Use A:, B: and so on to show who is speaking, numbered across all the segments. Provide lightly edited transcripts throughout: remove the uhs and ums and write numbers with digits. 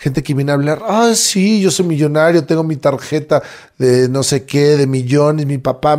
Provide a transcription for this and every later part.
A: Gente que viene a hablar, sí, yo soy millonario, tengo mi tarjeta de no sé qué, de millones, mi papá,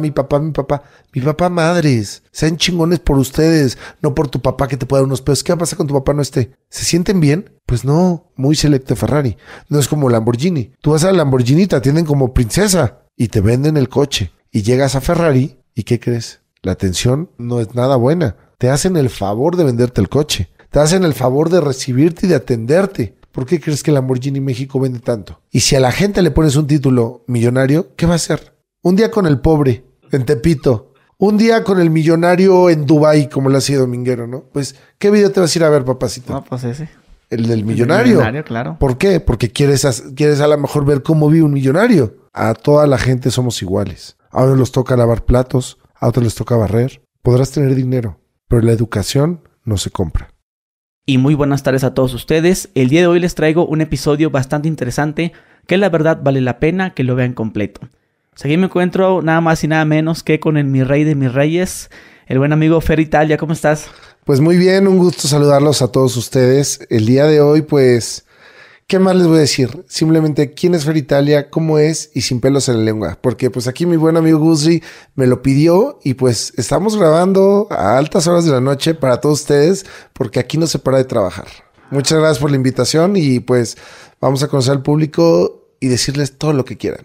A: madres. Sean chingones por ustedes, no por tu papá que te puede dar unos pesos. ¿Qué va a pasar cuando tu papá no esté? ¿Se sienten bien? Pues no, muy selecto Ferrari. No es como Lamborghini. Tú vas a Lamborghini y te atienden como princesa y te venden el coche. Y llegas a Ferrari y ¿qué crees? La atención no es nada buena. Te hacen el favor de venderte el coche. Te hacen el favor de recibirte y de atenderte. ¿Por qué crees que Lamborghini México vende tanto? Y si a la gente le pones un título millonario, ¿qué va a hacer? Un día con el pobre en Tepito. Un día con el millonario en Dubái, como lo hacía Dominguero, ¿no? Pues, ¿qué video te vas a ir a ver, papacito?
B: No, pues ese.
A: El del millonario.
B: El millonario, claro.
A: ¿Por qué? Porque quieres a lo mejor ver cómo vive un millonario. A toda la gente somos iguales. A unos les toca lavar platos, a otros les toca barrer. Podrás tener dinero, pero la educación no se compra.
B: Y muy buenas tardes a todos ustedes. El día de hoy les traigo un episodio bastante interesante que la verdad vale la pena que lo vean completo. Aquí me encuentro nada más y nada menos que con el mi rey de mis reyes, el buen amigo Fer Italia. ¿Cómo estás?
A: Pues muy bien, un gusto saludarlos a todos ustedes. El día de hoy, pues, ¿qué más les voy a decir? Simplemente, ¿quién es Fer Italia? ¿Cómo es? Y sin pelos en la lengua. Porque pues aquí mi buen amigo Guzri me lo pidió y pues estamos grabando a altas horas de la noche para todos ustedes porque aquí no se para de trabajar. Muchas gracias por la invitación y pues vamos a conocer al público y decirles todo lo que quieran.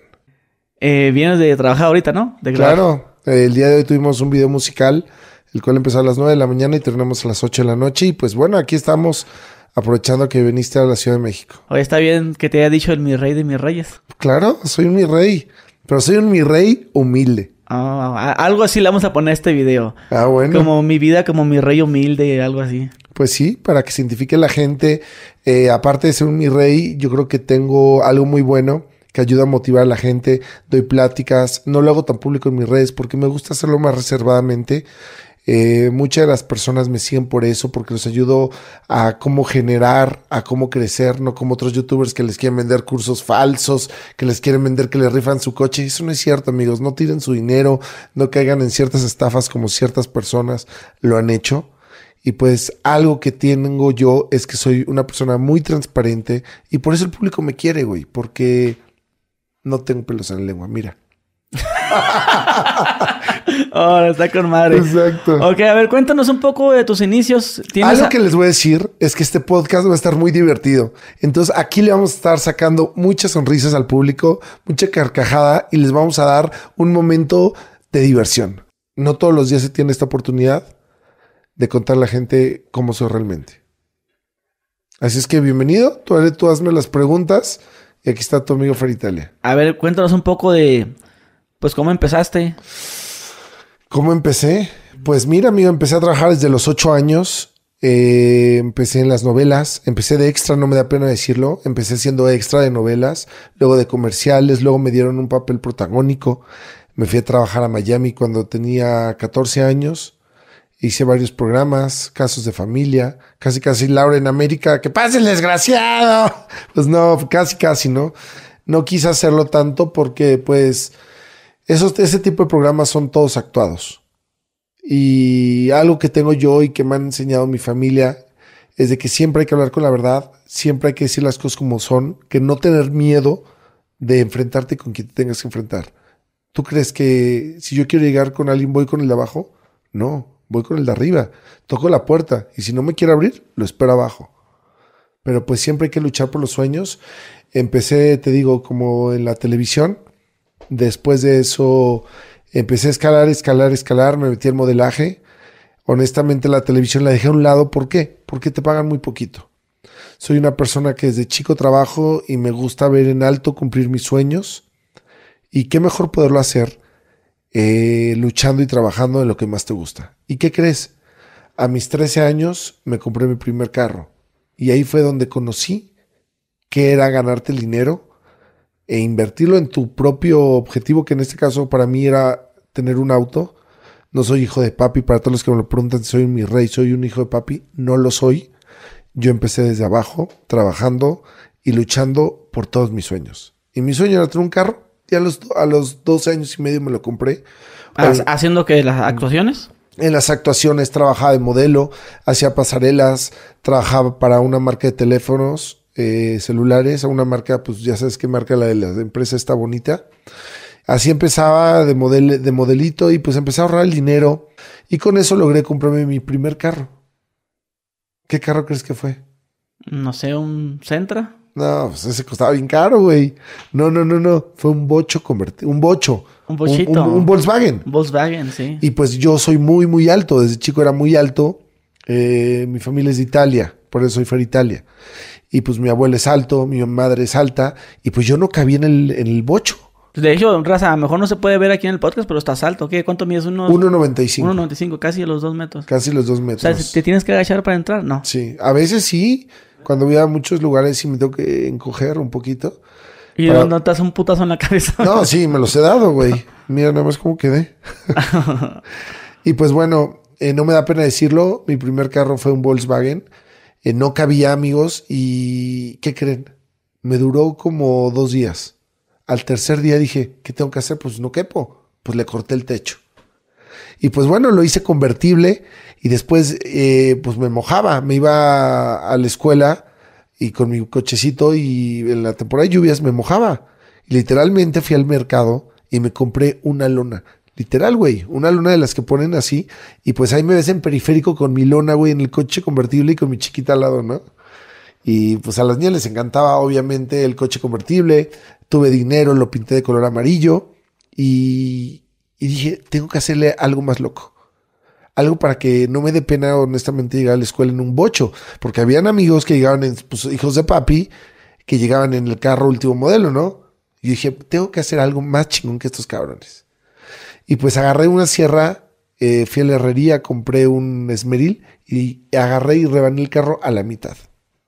B: Vienes de trabajar ahorita, ¿no?
A: Claro, el día de hoy tuvimos un video musical, el cual empezó a las 9 de la mañana y terminamos a las 8 de la noche. Y pues bueno, aquí estamos aprovechando que viniste a la Ciudad de México.
B: Oye, está bien que te haya dicho el mi rey de mis reyes.
A: Claro, soy un mi rey, pero soy un mi rey humilde.
B: Algo así le vamos a poner a este video.
A: Bueno.
B: Como mi vida, como mi rey humilde, algo así.
A: Pues sí, para que se identifique la gente. Aparte de ser un mi rey, yo creo que tengo algo muy bueno que ayuda a motivar a la gente. Doy pláticas, no lo hago tan público en mis redes porque me gusta hacerlo más reservadamente. Muchas de las personas me siguen por eso, porque los ayudo a cómo generar, a cómo crecer, no como otros youtubers que les quieren vender cursos falsos, que les quieren vender que les rifan su coche. Eso no es cierto, amigos. No tiren su dinero, no caigan en ciertas estafas como ciertas personas lo han hecho. Y pues algo que tengo yo es que soy una persona muy transparente y por eso el público me quiere, güey, porque no tengo pelos en la lengua, mira.
B: Está con madre.
A: Exacto.
B: Ok, a ver, cuéntanos un poco de tus inicios.
A: Algo que les voy a decir es que este podcast va a estar muy divertido. Entonces aquí le vamos a estar sacando muchas sonrisas al público, mucha carcajada y les vamos a dar un momento de diversión. No todos los días se tiene esta oportunidad de contarle a la gente cómo soy realmente. Así es que bienvenido. Tú hazme las preguntas y aquí está tu amigo Fer Italia.
B: A ver, cuéntanos un poco de... Pues, ¿cómo empezaste?
A: ¿Cómo empecé? Pues mira, amigo, empecé a trabajar desde los 8 años. Empecé en las novelas. Empecé de extra, no me da pena decirlo. Empecé siendo extra de novelas, luego de comerciales, luego me dieron un papel protagónico. Me fui a trabajar a Miami cuando tenía 14 años. Hice varios programas, Casos de Familia, casi Laura en América. ¡Que pase el desgraciado! Pues no, casi, ¿no? No quise hacerlo tanto porque, pues... Ese tipo de programas son todos actuados. Y algo que tengo yo y que me han enseñado mi familia es de que siempre hay que hablar con la verdad, siempre hay que decir las cosas como son, que no tener miedo de enfrentarte con quien te tengas que enfrentar. ¿Tú crees que si yo quiero llegar con alguien voy con el de abajo? No, voy con el de arriba. Toco la puerta y si no me quiere abrir, lo espero abajo. Pero pues siempre hay que luchar por los sueños. Empecé, te digo, como en la televisión. Después de eso empecé a escalar, me metí al modelaje. Honestamente la televisión la dejé a un lado. ¿Por qué? Porque te pagan muy poquito. Soy una persona que desde chico trabajo y me gusta ver en alto cumplir mis sueños. Y qué mejor poderlo hacer luchando y trabajando en lo que más te gusta. ¿Y qué crees? A mis 13 años me compré mi primer carro. Y ahí fue donde conocí qué era ganarte el dinero e invertirlo en tu propio objetivo, que en este caso para mí era tener un auto. No soy hijo de papi. Para todos los que me lo preguntan si soy mi rey, soy un hijo de papi. No lo soy. Yo empecé desde abajo, trabajando y luchando por todos mis sueños. Y mi sueño era tener un carro. Y a los 12 años y medio me lo compré.
B: ¿Haciendo qué? ¿Las actuaciones?
A: En las actuaciones trabajaba de modelo, hacía pasarelas, trabajaba para una marca de teléfonos. celulares a una marca, pues ya sabes qué marca, la de la empresa está bonita. Así empezaba de modelito y pues empecé a ahorrar el dinero y con eso logré comprarme mi primer carro. ¿Qué carro crees que fue?
B: No sé, un Sentra.
A: No, pues ese costaba bien caro, güey. No. Fue un bocho convertido. Un bocho.
B: Un bochito.
A: Un Volkswagen.
B: Volkswagen, sí.
A: Y pues yo soy muy, muy alto. Desde chico era muy alto. Mi familia es de Italia. Por eso soy Italia. Y pues mi abuelo es alto. Mi madre es alta. Y pues yo no cabía en el bocho.
B: De hecho, raza, a lo mejor no se puede ver aquí en el podcast, pero estás alto. ¿Qué? ¿Cuánto mides?
A: 1.95.
B: 1.95, casi a los 2 metros.
A: Casi los 2 metros.
B: O sea, ¿te tienes que agachar para entrar? No.
A: Sí. A veces sí. Cuando voy a muchos lugares sí me tengo que encoger un poquito.
B: ¿Y no te das un putazo en la cabeza?
A: No, sí, me los he dado, güey. Mira nada más cómo quedé. Y pues bueno, no me da pena decirlo. Mi primer carro fue un Volkswagen. No cabía, amigos. ¿Y qué creen? Me duró como 2 días. Al tercer día dije, ¿qué tengo que hacer? Pues no quepo. Pues le corté el techo. Y pues bueno, lo hice convertible. Y después, pues me mojaba. Me iba a la escuela y con mi cochecito y en la temporada de lluvias me mojaba. Y literalmente fui al mercado y me compré una lona. Literal, güey. Una lona de las que ponen así. Y pues ahí me ves en periférico con mi lona, güey, en el coche convertible y con mi chiquita al lado, ¿no? Y pues a las niñas les encantaba, obviamente, el coche convertible. Tuve dinero, lo pinté de color amarillo. Y dije, tengo que hacerle algo más loco. Algo para que no me dé pena, honestamente, llegar a la escuela en un bocho. Porque habían amigos que llegaban, pues, hijos de papi, que llegaban en el carro último modelo, ¿no? Y dije, tengo que hacer algo más chingón que estos cabrones. Y pues agarré una sierra, fui a la herrería, compré un esmeril y agarré y rebané el carro a la mitad.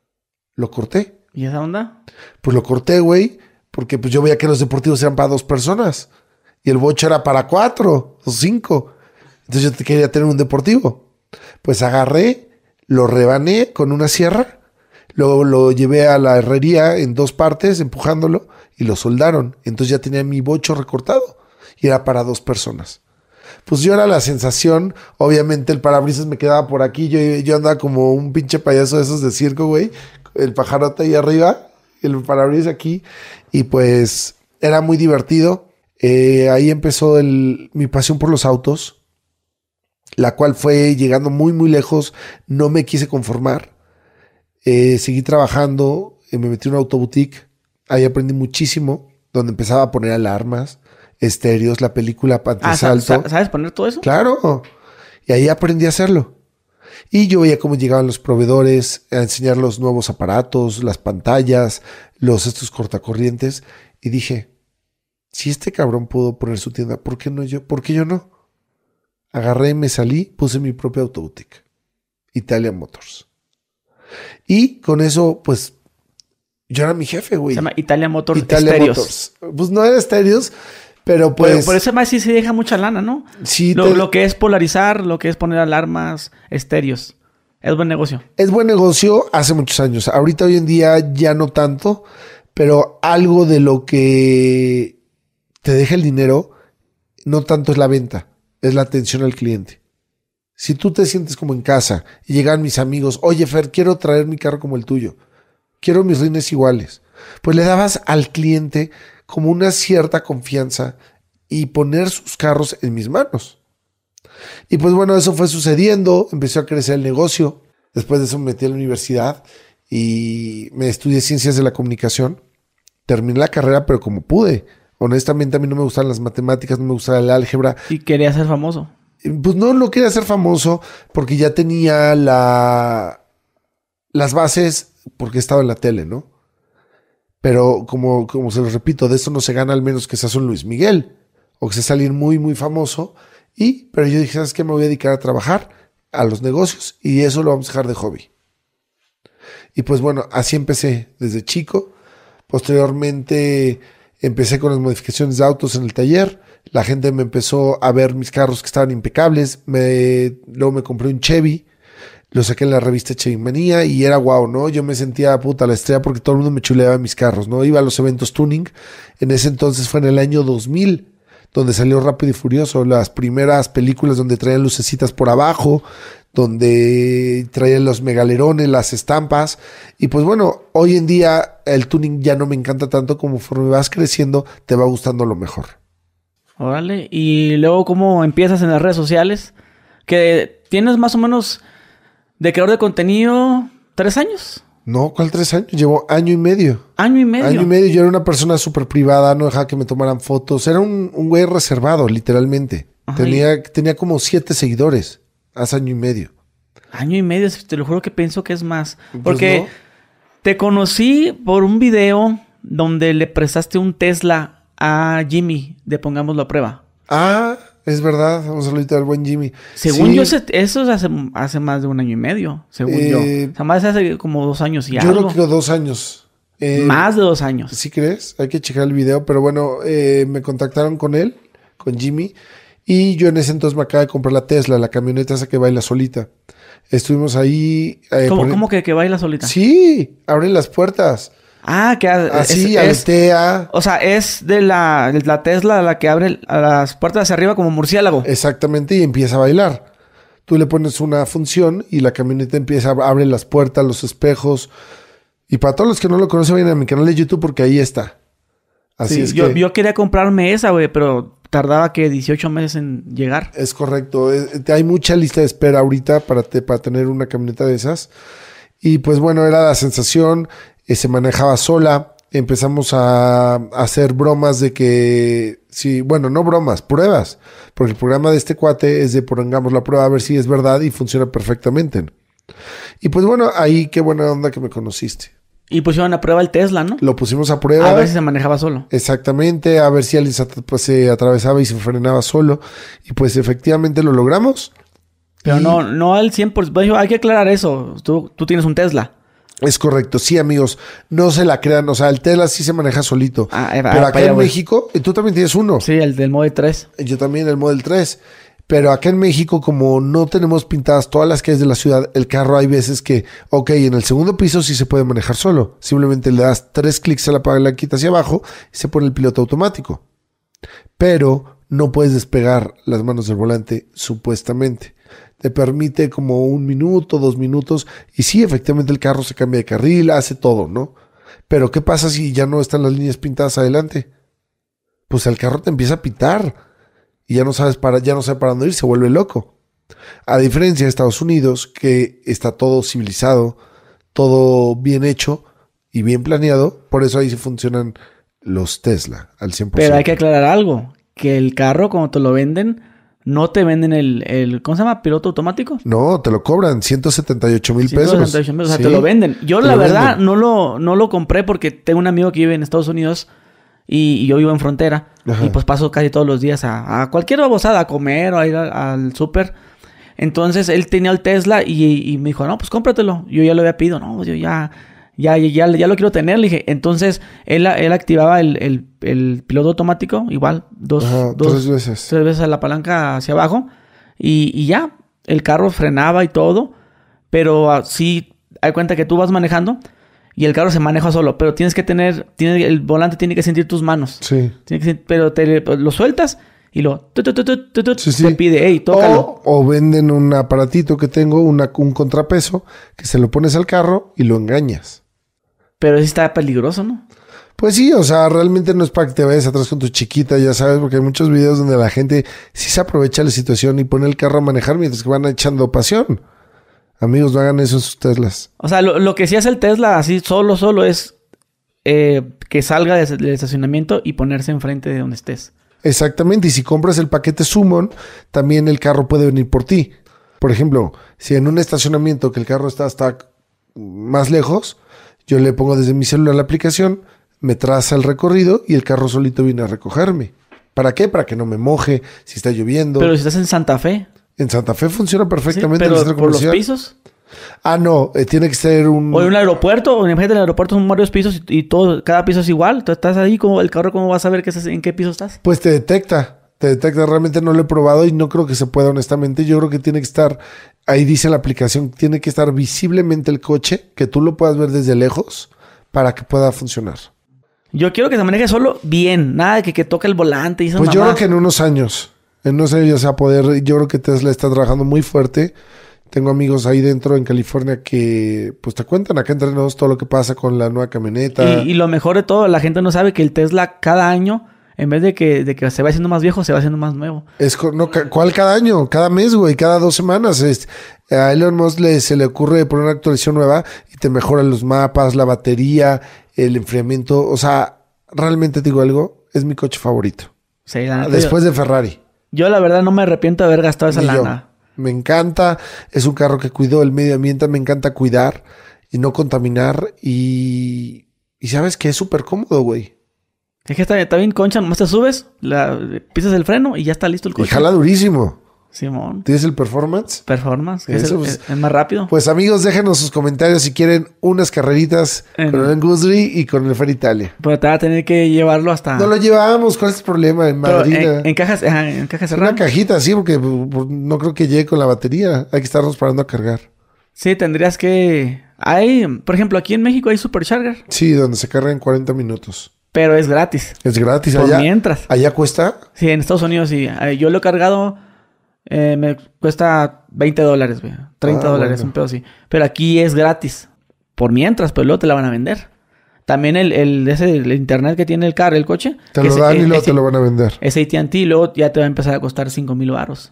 A: Lo corté.
B: ¿Y esa onda?
A: Pues lo corté, güey, porque pues yo veía que los deportivos eran para 2 personas. Y el bocho era para 4 o 5. Entonces yo quería tener un deportivo. Pues agarré, lo rebané con una sierra, luego lo llevé a la herrería en 2 partes, empujándolo, y lo soldaron. Entonces ya tenía mi bocho recortado y era para 2 personas. Pues yo era la sensación, obviamente el parabrisas me quedaba por aquí, yo andaba como un pinche payaso de esos de circo, güey, el pajarote ahí arriba, el parabrisas aquí, y pues era muy divertido. Ahí empezó mi pasión por los autos, la cual fue llegando muy, muy lejos. No me quise conformar. Seguí trabajando, me metí en un autoboutique. Ahí aprendí muchísimo, donde empezaba a poner alarmas, estéreos, la película antisalto.
B: ¿Sabes poner todo eso?
A: Claro. Y ahí aprendí a hacerlo. Y yo veía cómo llegaban los proveedores a enseñar los nuevos aparatos, las pantallas, estos cortacorrientes. Y dije, si este cabrón pudo poner su tienda, ¿por qué no yo? ¿Por qué yo no? Agarré, me salí, puse mi propia autoboutique, Italia Motors. Y con eso, pues, yo era mi jefe, güey.
B: Se llama Italia Motors.
A: Italia Motors. Pues no era estéreos, pero pues...
B: Por eso más sí se deja mucha lana, ¿no?
A: Sí.
B: Lo que es polarizar, lo que es poner alarmas, estéreos. Es buen negocio.
A: Es buen negocio hace muchos años. Ahorita, hoy en día, ya no tanto, pero algo de lo que te deja el dinero, no tanto es la venta, es la atención al cliente. Si tú te sientes como en casa y llegan mis amigos, oye Fer, quiero traer mi carro como el tuyo, quiero mis rines iguales, pues le dabas al cliente como una cierta confianza y poner sus carros en mis manos. Y pues bueno, eso fue sucediendo, empezó a crecer el negocio. Después de eso me metí a la universidad y me estudié ciencias de la comunicación. Terminé la carrera, pero como pude. Honestamente, a mí no me gustan las matemáticas, no me gustaba el álgebra.
B: ¿Y quería ser famoso?
A: Pues no quería ser famoso porque ya tenía las bases porque estaba en la tele, ¿no? Pero como se los repito, de eso no se gana al menos que seas un Luis Miguel o que seas alguien muy, muy famoso. Pero yo dije, ¿sabes qué? Me voy a dedicar a trabajar, a los negocios y eso lo vamos a dejar de hobby. Y pues bueno, así empecé desde chico. Posteriormente empecé con las modificaciones de autos en el taller. La gente me empezó a ver mis carros que estaban impecables. Luego me compré un Chevy. Lo saqué en la revista Chevy Manía y era guau, ¿no? Yo me sentía puta la estrella porque todo el mundo me chuleaba mis carros, ¿no? Iba a los eventos tuning. En ese entonces fue en el año 2000. donde salió Rápido y Furioso, las primeras películas donde traían lucecitas por abajo, donde traían los megalerones, las estampas. Y pues bueno, hoy en día el tuning ya no me encanta tanto, como conforme vas creciendo te va gustando lo mejor.
B: Órale, y luego cómo empiezas en las redes sociales, que tienes más o menos de creador de contenido 3 años.
A: No, ¿cuál 3 años? Llevo año y medio.
B: ¿Año y medio?
A: Año y medio. Yo era una persona súper privada, no dejaba que me tomaran fotos. Era un güey reservado, literalmente.
B: Ajá,
A: Tenía como 7 seguidores hace año y medio.
B: Año y medio, te lo juro que pienso que es más.
A: Pues
B: Porque
A: no.
B: te conocí por un video donde le prestaste un Tesla a Jimmy de Pongámoslo a Prueba.
A: Ah, es verdad. Vamos a saludar al buen Jimmy.
B: Según
A: Sí,
B: yo, eso es hace más de 1 año y medio, según yo. O sea, más hace como 2 años y
A: yo
B: algo.
A: creo que 2 años.
B: Más de 2 años.
A: ¿Sí crees? Hay que checar el video. Pero bueno, me contactaron con él, con Jimmy. Y yo en ese entonces me acaba de comprar la Tesla, la camioneta esa que baila solita. Estuvimos ahí.
B: ¿Cómo que baila solita?
A: Sí, abren las puertas.
B: Ah, que
A: Así, aletea.
B: o sea, es de la Tesla la que abre a las puertas hacia arriba como murciélago.
A: Exactamente, y empieza a bailar. Tú le pones una función y la camioneta abre las puertas, los espejos. Y para todos los que no lo conocen, vayan a mi canal de YouTube porque ahí está. Así
B: Sí,
A: es
B: yo quería comprarme esa, güey, pero tardaba que 18 meses en llegar.
A: Es correcto. Hay mucha lista de espera ahorita para tener una camioneta de esas. Y pues bueno, era la sensación. Se manejaba sola. Empezamos a hacer bromas de que... Sí, bueno, no bromas, pruebas. Porque el programa de este cuate es de pongamos la prueba a ver si es verdad y funciona perfectamente. Y pues bueno, ahí qué buena onda que me conociste.
B: Y pusieron a prueba el Tesla, ¿no?
A: Lo pusimos a prueba.
B: A ver si se manejaba solo.
A: Exactamente, a ver si alguien se atravesaba y se frenaba solo. Y pues efectivamente lo logramos.
B: Pero no al 100%. Bueno, hay que aclarar eso. Tú tienes un Tesla.
A: Es correcto, sí, amigos. No se la crean. O sea, el Tesla sí se maneja solito. Pero acá en México, tú también tienes uno.
B: Sí, el del Model 3.
A: Yo también, el Model 3. Pero acá en México, como no tenemos pintadas todas las calles de la ciudad, el carro hay veces que, ok, en el segundo piso sí se puede manejar solo. Simplemente le das 3 clics a la palanquita hacia abajo y se pone el piloto automático. Pero no puedes despegar las manos del volante, supuestamente. Te permite como 1 minuto, 2 minutos. Y sí, efectivamente el carro se cambia de carril, hace todo, ¿no? Pero ¿qué pasa si ya no están las líneas pintadas adelante? Pues el carro te empieza a pitar. Y ya no sabe para dónde ir, se vuelve loco. A diferencia de Estados Unidos, que está todo civilizado, todo bien hecho y bien planeado. Por eso ahí sí funcionan los Tesla al 100%.
B: Pero hay que aclarar algo. Que el carro, cuando te lo venden, no te venden el ¿cómo se llama? ¿Piloto automático?
A: No, te lo cobran 178,000 pesos.
B: 178,000, o sea,
A: Sí,
B: te lo venden. Yo, la verdad,
A: venden.
B: no lo compré porque tengo un amigo que vive en Estados Unidos y yo vivo en frontera.
A: Ajá.
B: Y pues paso casi todos los días a cualquier babosada, a comer o a ir al súper. Entonces, él tenía el Tesla y me dijo, no, pues cómpratelo. Yo ya lo había pedido. No, pues yo ya lo quiero tener. Le dije, entonces, él activaba el piloto automático, igual,
A: 3 veces.
B: 3 veces la palanca hacia abajo. Y ya, el carro frenaba y todo. Pero sí, hay cuenta que tú vas manejando y el carro se maneja solo. Pero el volante tiene que sentir tus manos.
A: Sí.
B: Pero lo sueltas y
A: Sí.
B: te pide, hey, tócalo.
A: O venden un aparatito que tengo, un contrapeso, que se lo pones al carro y lo engañas.
B: Pero sí está peligroso, ¿no?
A: Pues sí, o sea, realmente no es para que te vayas atrás con tu chiquita, ya sabes, porque hay muchos videos donde la gente sí se aprovecha la situación y pone el carro a manejar mientras que van echando pasión. Amigos, no hagan eso en sus Teslas.
B: O sea, lo que sí hace el Tesla así solo es que salga del estacionamiento y ponerse enfrente de donde estés.
A: Exactamente, y si compras el paquete Summon, también el carro puede venir por ti. Por ejemplo, si en un estacionamiento que el carro está hasta más lejos, yo le pongo desde mi celular la aplicación, me traza el recorrido y el carro solito viene a recogerme. ¿Para qué? Para que no me moje, si está lloviendo.
B: Pero si estás en Santa Fe.
A: En Santa Fe funciona
B: Sí,
A: perfectamente el
B: pero
A: centro
B: por los
A: comercial.
B: pisos.
A: Ah, no, tiene que ser un...
B: O en un aeropuerto, o imagínate, en el aeropuerto son varios pisos y todo, cada piso es igual. Tú estás ahí, como el carro, ¿cómo vas a ver en qué piso estás?
A: Pues te detecta. Realmente no lo he probado y no creo que se pueda, honestamente. Yo creo que tiene que estar, ahí dice la aplicación, tiene que estar visiblemente el coche, que tú lo puedas ver desde lejos para que pueda funcionar.
B: Yo quiero que se maneje solo bien. Nada de que toque el volante y esas
A: Pues yo
B: mamadas.
A: creo que en unos años ya se va a poder. Yo creo que Tesla está trabajando muy fuerte. Tengo amigos ahí dentro en California que pues te cuentan acá entre nosotros todo lo que pasa con la nueva camioneta.
B: Y lo mejor de todo, la gente no sabe que el Tesla cada año, en vez de que se va haciendo más viejo, se va haciendo más nuevo.
A: ¿Cuál cada año? Cada mes, güey, cada 2 semanas. A Elon Musk se le ocurre poner una actualización nueva y te mejora los mapas, la batería, el enfriamiento. O sea, realmente te digo algo, es mi coche favorito.
B: Sí, la neta,
A: Después de Ferrari.
B: Yo la verdad no me arrepiento de haber gastado esa
A: Ni yo.
B: lana.
A: Me encanta, es un carro que cuidó el medio ambiente, me encanta cuidar y no contaminar y sabes que es súper cómodo, güey.
B: Es que está bien concha, nomás te subes, pisas el freno y ya está listo el
A: Y
B: coche.
A: jala durísimo.
B: Simón.
A: ¿Tienes el performance?
B: Performance, que
A: Eso,
B: es más rápido.
A: Pues amigos, déjenos sus comentarios si quieren unas carreritas con el Guzri y con el Fer Italia.
B: Pero te va a tener que llevarlo hasta...
A: No lo llevamos, ¿cuál es el problema? En
B: Pero
A: Madrid.
B: en cajas cerradas.
A: Una cajita, sí, porque no creo que llegue con la batería. Hay que estarnos parando a cargar.
B: Sí, tendrías que... por ejemplo, aquí en México hay Supercharger,
A: Sí, donde se carga en 40 minutos.
B: pero es gratis.
A: Es gratis
B: Por
A: allá.
B: mientras.
A: ¿Allá cuesta?
B: Sí, en Estados Unidos sí. Yo lo he cargado, me cuesta $20, güey. $30,
A: bueno.
B: un pedo así. Pero aquí es gratis. Por mientras, pero luego te la van a vender. También el internet que tiene el coche.
A: Te
B: que
A: lo dan y luego te lo van a vender.
B: Es AT&T y luego ya te va a empezar a costar 5,000 varos.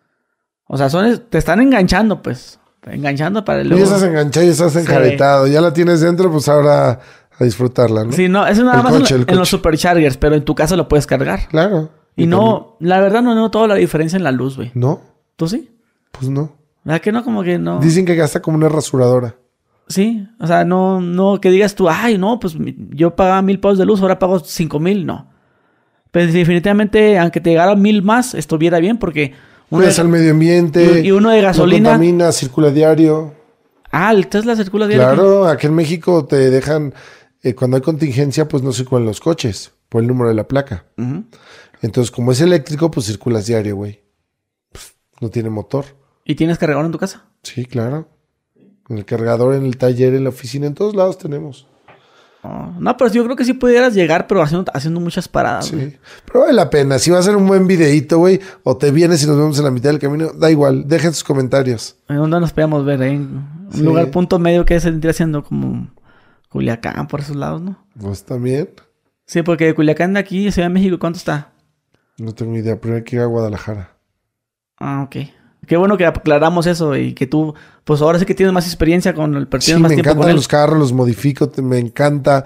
B: O sea, te están enganchando, pues. Enganchando para el...
A: Tú ya estás enganchado y estás enjaretado. Ya la tienes dentro, pues ahora a disfrutarla, ¿no?
B: Sí, no, eso nada
A: El
B: más
A: coche,
B: en los Superchargers, pero en tu casa lo puedes cargar.
A: Claro.
B: Y no, la verdad no noto la diferencia en la luz, güey.
A: ¿No?
B: ¿Tú sí?
A: Pues no.
B: ¿Verdad que no? Como que no.
A: Dicen que gasta como una rasuradora.
B: Sí, o sea, no que digas tú, ay, no, pues yo pagaba $1,000 de luz, ahora pago 5,000, no. Pero definitivamente, aunque te llegara 1,000 más, estuviera bien porque...
A: Cuidas al medio ambiente.
B: Y uno de gasolina...
A: No contamina, circula diario.
B: Ah, el Tesla circula diario.
A: Claro, aquí en México te dejan... cuando hay contingencia, pues no circulan los coches por el número de la placa.
B: Uh-huh.
A: Entonces, como es eléctrico, pues circulas diario, güey. Pues, no tiene motor.
B: ¿Y tienes cargador en tu casa?
A: Sí, claro. En el cargador, en el taller, en la oficina, en todos lados tenemos.
B: Oh, no, pero yo creo que sí pudieras llegar, pero haciendo muchas paradas.
A: Sí. Pero vale la pena. Si va a ser un buen videíto, güey, o te vienes y nos vemos en la mitad del camino, da igual. Dejen sus comentarios.
B: ¿En dónde nos podíamos ver? En un lugar punto medio que se vendría siendo como Culiacán, por esos lados, ¿no?
A: Pues también.
B: Sí, porque de Culiacán de aquí, Ciudad de México, ¿cuánto está?
A: No tengo idea, pero hay que ir a Guadalajara.
B: Ah, ok. Qué bueno que aclaramos eso y que tú, pues ahora sí que tienes más experiencia con el partido,
A: Sí,
B: más
A: me
B: tiempo con
A: encantan
B: él.
A: los carros, los modifico, le encanta.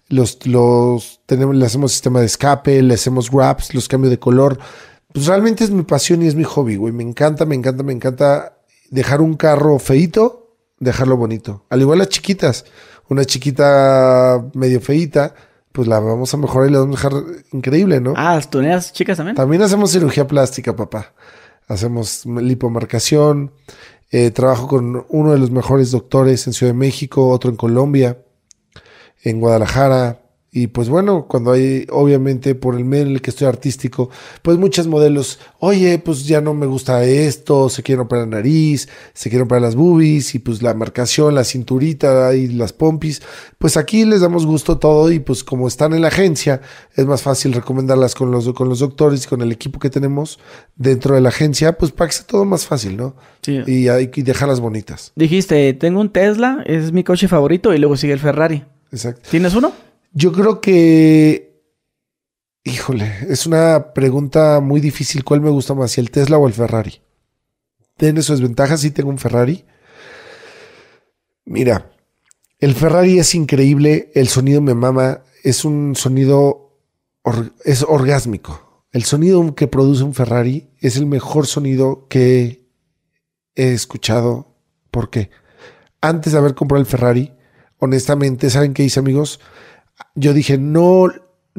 A: Le hacemos sistema de escape, le hacemos wraps, los cambio de color. Pues realmente es mi pasión y es mi hobby, güey. Me encanta dejar un carro feíto, dejarlo bonito. Al igual las chiquitas. Una chiquita medio feíta, pues la vamos a mejorar y la vamos a dejar increíble, ¿no?
B: Ah, ¿las tuneas chicas también?
A: También hacemos cirugía plástica, papá. Hacemos lipomarcación. Trabajo con uno de los mejores doctores en Ciudad de México, otro en Colombia, en Guadalajara. Y pues bueno, cuando hay, obviamente, por el medio en el que estoy artístico, pues muchos modelos, oye, pues ya no me gusta esto, se quieren operar la nariz, se quieren operar las boobies, y pues la marcación, la cinturita y las pompis. Pues aquí les damos gusto todo, y pues como están en la agencia, es más fácil recomendarlas con los doctores y con el equipo que tenemos dentro de la agencia, pues para que sea todo más fácil, ¿no?
B: Sí.
A: Y dejarlas bonitas.
B: Dijiste, tengo un Tesla, es mi coche favorito, y luego sigue el Ferrari.
A: Exacto.
B: ¿Tienes uno?
A: Yo creo que, híjole, es una pregunta muy difícil. ¿Cuál me gusta más, si el Tesla o el Ferrari? Tiene sus ventajas, sí tengo un Ferrari. Mira, el Ferrari es increíble, el sonido me mama, es un sonido, es orgásmico. El sonido que produce un Ferrari es el mejor sonido que he escuchado. ¿Por qué? Antes de haber comprado el Ferrari, honestamente, ¿saben qué hice, amigos? Yo dije, no,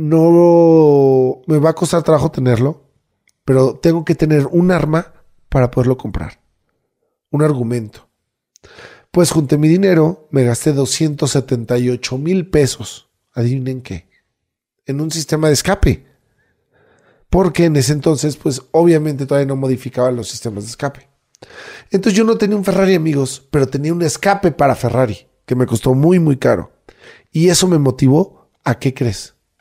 A: me va a costar trabajo tenerlo, pero tengo que tener un arma para poderlo comprar. Un argumento. Pues junté mi dinero, me gasté 278,000 pesos. Adivinen qué. En un sistema de escape. Porque en ese entonces, pues obviamente todavía no modificaban los sistemas de escape. Entonces yo no tenía un Ferrari, amigos, pero tenía un escape para Ferrari, que me costó muy, muy caro. Y eso me motivó, ¿a qué crees?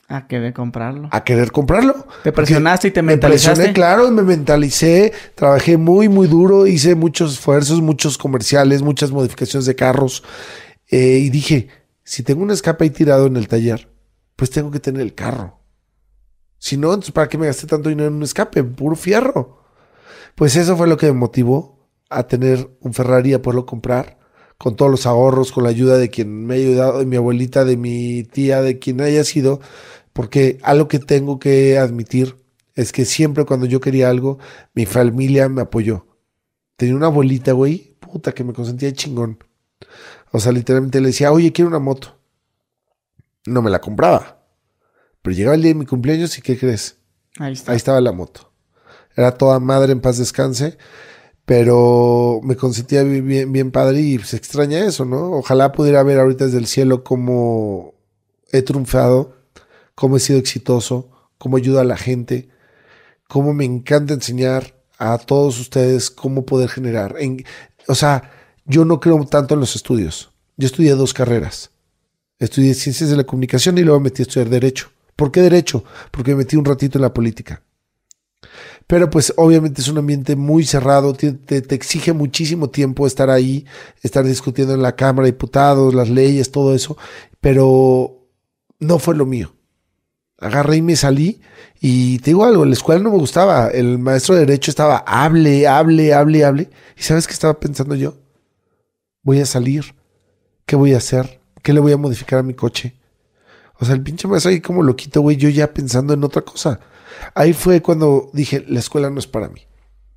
B: A querer comprarlo.
A: A querer comprarlo.
B: Te presionaste y te
A: Me
B: mentalizaste.
A: presioné, claro, me mentalicé. Trabajé muy, muy duro. Hice muchos esfuerzos, muchos comerciales, muchas modificaciones de carros. Y dije, si tengo un escape ahí tirado en el taller, pues tengo que tener el carro. Si no, entonces ¿para qué me gasté tanto dinero en un escape? Puro fierro. Pues eso fue lo que me motivó a tener un Ferrari, a poderlo comprar. Con todos los ahorros, con la ayuda de quien me ha ayudado, de mi abuelita, de mi tía, de quien haya sido. Porque algo que tengo que admitir es que siempre cuando yo quería algo, mi familia me apoyó. Tenía una abuelita, güey, puta, que me consentía chingón. O sea, literalmente le decía, oye, quiero una moto. No me la compraba. Pero llegaba el día de mi cumpleaños y ¿qué crees?
B: Ahí está.
A: Ahí estaba la moto. Era toda madre, en paz descanse. Pero me consentía bien, bien padre y se extraña eso, ¿no? Ojalá pudiera ver ahorita desde el cielo cómo he triunfado, cómo he sido exitoso, cómo ayudo a la gente, cómo me encanta enseñar a todos ustedes cómo poder generar. O sea, yo no creo tanto en los estudios. Yo estudié 2 carreras. Estudié Ciencias de la Comunicación y luego me metí a estudiar Derecho. ¿Por qué Derecho? Porque me metí un ratito en la política. Pero pues obviamente es un ambiente muy cerrado, te exige muchísimo tiempo estar ahí, estar discutiendo en la Cámara de Diputados, las leyes, todo eso, pero no fue lo mío. Agarré y me salí y te digo algo, en la escuela no me gustaba, el maestro de Derecho estaba hable. ¿Y sabes qué estaba pensando yo? Voy a salir, ¿qué voy a hacer? ¿Qué le voy a modificar a mi coche? O sea, el pinche maestro ahí como loquito, güey, yo ya pensando en otra cosa. Ahí fue cuando dije, la escuela no es para mí.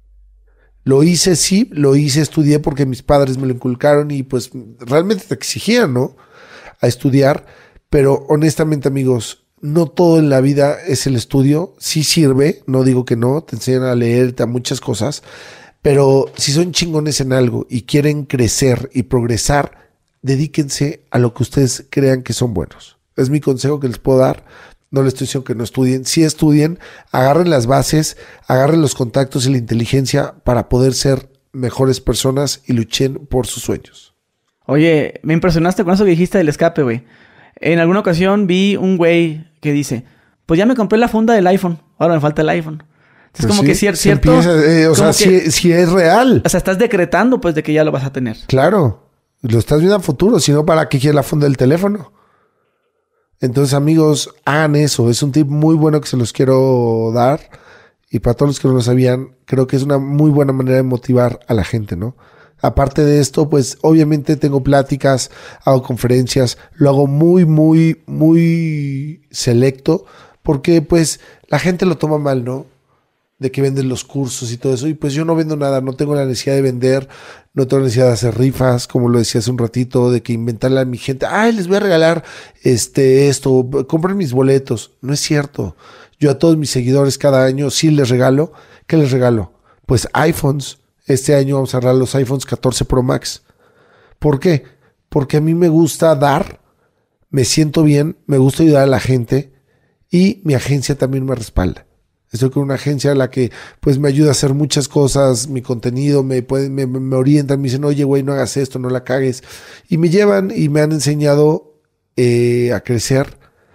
A: Lo hice, sí, estudié porque mis padres me lo inculcaron y pues realmente te exigían, ¿no? A estudiar, pero honestamente, amigos, no todo en la vida es el estudio. Sí sirve, no digo que no, te enseñan a leerte a muchas cosas, pero si son chingones en algo y quieren crecer y progresar, dedíquense a lo que ustedes crean que son buenos. Es mi consejo que les puedo dar. No les estoy diciendo que no estudien. Sí estudien, agarren las bases, agarren los contactos y la inteligencia para poder ser mejores personas y luchen por sus sueños.
B: Oye, me impresionaste con eso que dijiste del escape, güey. En alguna ocasión vi un güey que dice, pues ya me compré la funda del iPhone, ahora me falta el iPhone. Es como
A: sí,
B: que cierto...
A: Empieza, o sea, sí es real.
B: O sea, estás decretando pues de que ya lo vas a tener.
A: Claro, lo estás viendo a futuro, si no, ¿para qué quieres la funda del teléfono? Entonces, amigos, hagan eso. Es un tip muy bueno que se los quiero dar. Y para todos los que no lo sabían, creo que es una muy buena manera de motivar a la gente, ¿no? Aparte de esto, pues obviamente tengo pláticas, hago conferencias, lo hago muy, muy, muy selecto, porque pues la gente lo toma mal, ¿no? De que venden los cursos y todo eso. Y pues yo no vendo nada, no tengo la necesidad de vender, no tengo la necesidad de hacer rifas, como lo decía hace un ratito, de que inventarle a mi gente, ay, les voy a regalar esto, compren mis boletos. No es cierto. Yo a todos mis seguidores cada año sí les regalo. ¿Qué les regalo? Pues iPhones. Este año vamos a regalar los iPhones 14 Pro Max. ¿Por qué? Porque a mí me gusta dar, me siento bien, me gusta ayudar a la gente y mi agencia también me respalda. Estoy con una agencia a la que pues me ayuda a hacer muchas cosas, mi contenido, me orientan, me dicen, oye, güey, no hagas esto, no la cagues. Y me llevan y me han enseñado a crecer.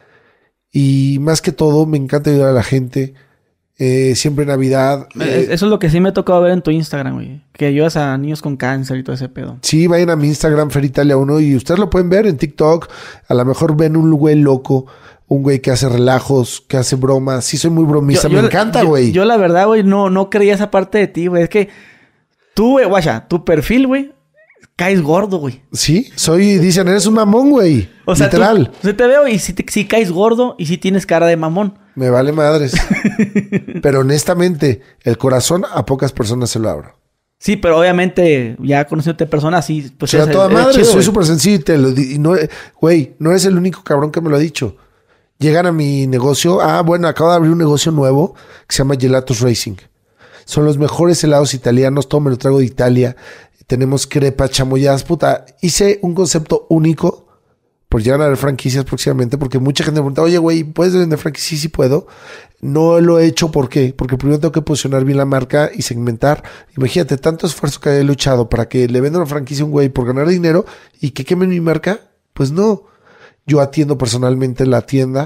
A: Y más que todo, me encanta ayudar a la gente. Siempre en Navidad.
B: Eso es lo que sí me ha tocado ver en tu Instagram, güey. Que ayudas a niños con cáncer y todo ese pedo.
A: Sí, vayan a mi Instagram, Feritalia1, y ustedes lo pueden ver en TikTok. A lo mejor ven un güey loco, un güey que hace relajos, que hace bromas. Sí, soy muy bromista, me encanta, güey.
B: Yo la verdad, güey, no creía esa parte de ti, güey. Es que tú, güey, guacha, tu perfil, güey, caes gordo, güey.
A: Sí, dicen, eres un mamón, güey.
B: O sea,
A: literal.
B: Yo te veo y sí caes gordo y sí tienes cara de mamón.
A: Me vale madres. Pero honestamente, el corazón a pocas personas se lo abro.
B: Sí, pero obviamente, ya conociéndote personas, sí, pues...
A: O sea, toda madre, soy súper sencillo. Güey, no eres el único cabrón que me lo ha dicho. Llegan a mi negocio. Bueno, acabo de abrir un negocio nuevo que se llama Gelatos Racing. Son los mejores helados italianos. Todo me lo traigo de Italia. Tenemos crepas, chamoyadas. Puta, hice un concepto único. Por llegar a haber franquicias próximamente. Porque mucha gente me pregunta, oye, güey, ¿puedes vender franquicias? Sí, sí puedo. No lo he hecho. ¿Por qué? Porque primero tengo que posicionar bien la marca y segmentar. Imagínate, tanto esfuerzo que he luchado para que le venda una franquicia a un güey por ganar dinero y que quemen mi marca. Pues no. Yo atiendo personalmente la tienda.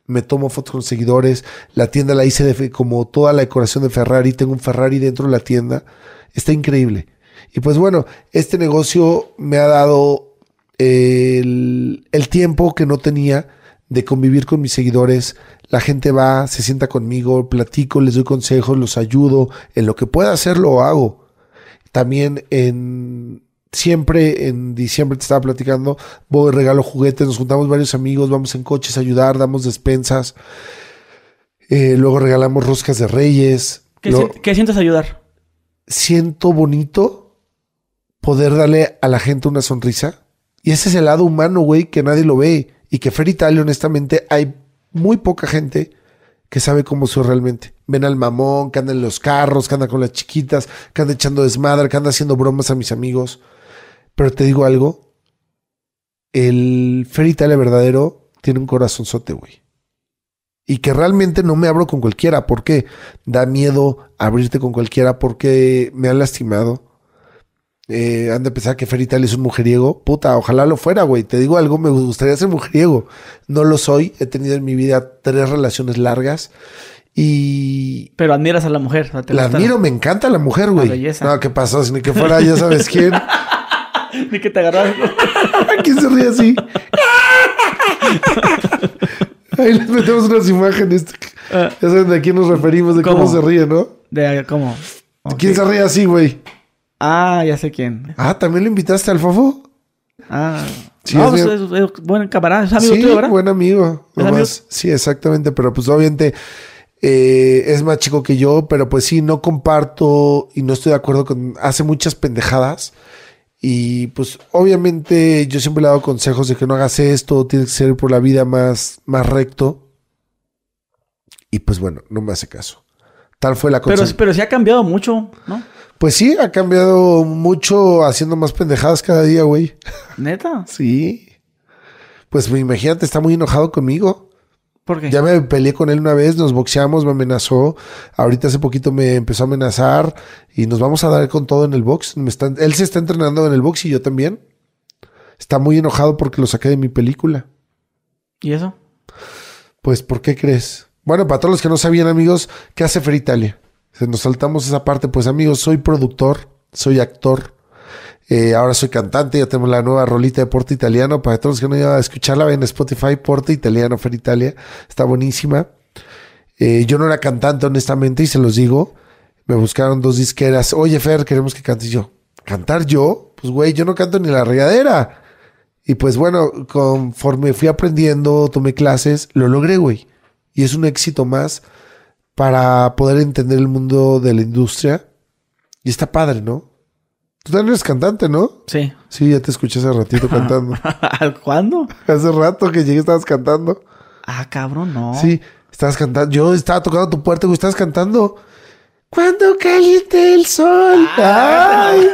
A: me tomo fotos con seguidores, la tienda la hice como toda la decoración de Ferrari, tengo un Ferrari dentro de la tienda, está increíble. Y pues bueno, este negocio me ha dado el tiempo que no tenía de convivir con mis seguidores. La gente va, se sienta conmigo, platico, les doy consejos, los ayudo, en lo que pueda hacer lo hago. También siempre en diciembre te estaba platicando, voy, regalo juguetes, nos juntamos varios amigos, vamos en coches a ayudar, damos despensas, luego regalamos roscas de Reyes.
B: ¿Qué sientes ayudar?
A: Siento bonito poder darle a la gente una sonrisa, y ese es el lado humano, güey, que nadie lo ve, y que Fer Italia, honestamente, hay muy poca gente que sabe cómo soy realmente. Ven al mamón, que anda en los carros, que anda con las chiquitas, que anda echando desmadre, que anda haciendo bromas a mis amigos. Pero te digo algo, el Fer Italia verdadero tiene un corazonzote, güey. Y que realmente no me abro con cualquiera. ¿Por qué? Da miedo abrirte con cualquiera porque me han lastimado. Han de pensar que Fer Italia es un mujeriego. Puta, ojalá lo fuera, güey. Te digo algo, me gustaría ser mujeriego. No lo soy. He tenido en mi vida 3 relaciones largas.
B: Pero admiras a la mujer.
A: ¿No? La admiro, me encanta la mujer, güey. La belleza. No, ¿qué pasó? Si ni que fuera, ya sabes quién.
B: Ni que te agarras.
A: ¿Quién se ríe así? Ahí les metemos unas imágenes. Ya saben de a quién nos referimos, de cómo se ríe, ¿no?
B: ¿De cómo?
A: Okay. ¿Quién se ríe así, güey?
B: Ah, ya sé quién.
A: Ah, ¿también lo invitaste al Fofo?
B: Ah. Sí, no, es buen camarada. Es amigo tuyo, ¿verdad?
A: Sí, buen amigo. Sí, exactamente. Pero pues obviamente es más chico que yo. Pero pues sí, no comparto y no estoy de acuerdo con... Hace muchas pendejadas. Y pues obviamente yo siempre le he dado consejos de que no hagas esto, tienes que ser por la vida más recto. Y pues bueno, no me hace caso. Tal fue la cosa.
B: Pero sí ha cambiado mucho, ¿no?
A: Pues sí, ha cambiado mucho haciendo más pendejadas cada día, güey.
B: ¿Neta?
A: Sí. Pues imagínate, está muy enojado conmigo.
B: ¿Por qué?
A: Ya me peleé con él una vez, nos boxeamos, me amenazó. Ahorita hace poquito me empezó a amenazar y nos vamos a dar con todo en el box. Él se está entrenando en el box y yo también. Está muy enojado porque lo saqué de mi película.
B: ¿Y eso?
A: Pues, ¿por qué crees? Bueno, para todos los que no sabían, amigos, ¿qué hace Fer Italia? Nos saltamos esa parte. Pues, amigos, soy productor, soy actor. Ahora soy cantante, ya tenemos la nueva rolita de Porte Italiano. Para todos los que no iban a escucharla, ven en Spotify, Porte Italiano, Fer Italia. Está buenísima. Yo no era cantante, honestamente, y se los digo. Me buscaron 2 disqueras. Oye, Fer, queremos que cantes yo. ¿Cantar yo? Pues, güey, yo no canto ni la regadera. Y pues, bueno, conforme fui aprendiendo, tomé clases, lo logré, güey. Y es un éxito más para poder entender el mundo de la industria. Y está padre, ¿no? Tú también eres cantante, ¿no?
B: Sí.
A: Sí, ya te escuché hace ratito cantando.
B: ¿Cuándo?
A: Hace rato que llegué estabas cantando.
B: Ah, cabrón, no.
A: Sí, estabas cantando. Yo estaba tocando tu puerta, güey, estabas cantando. Cuando caliente el sol. ¡Ay!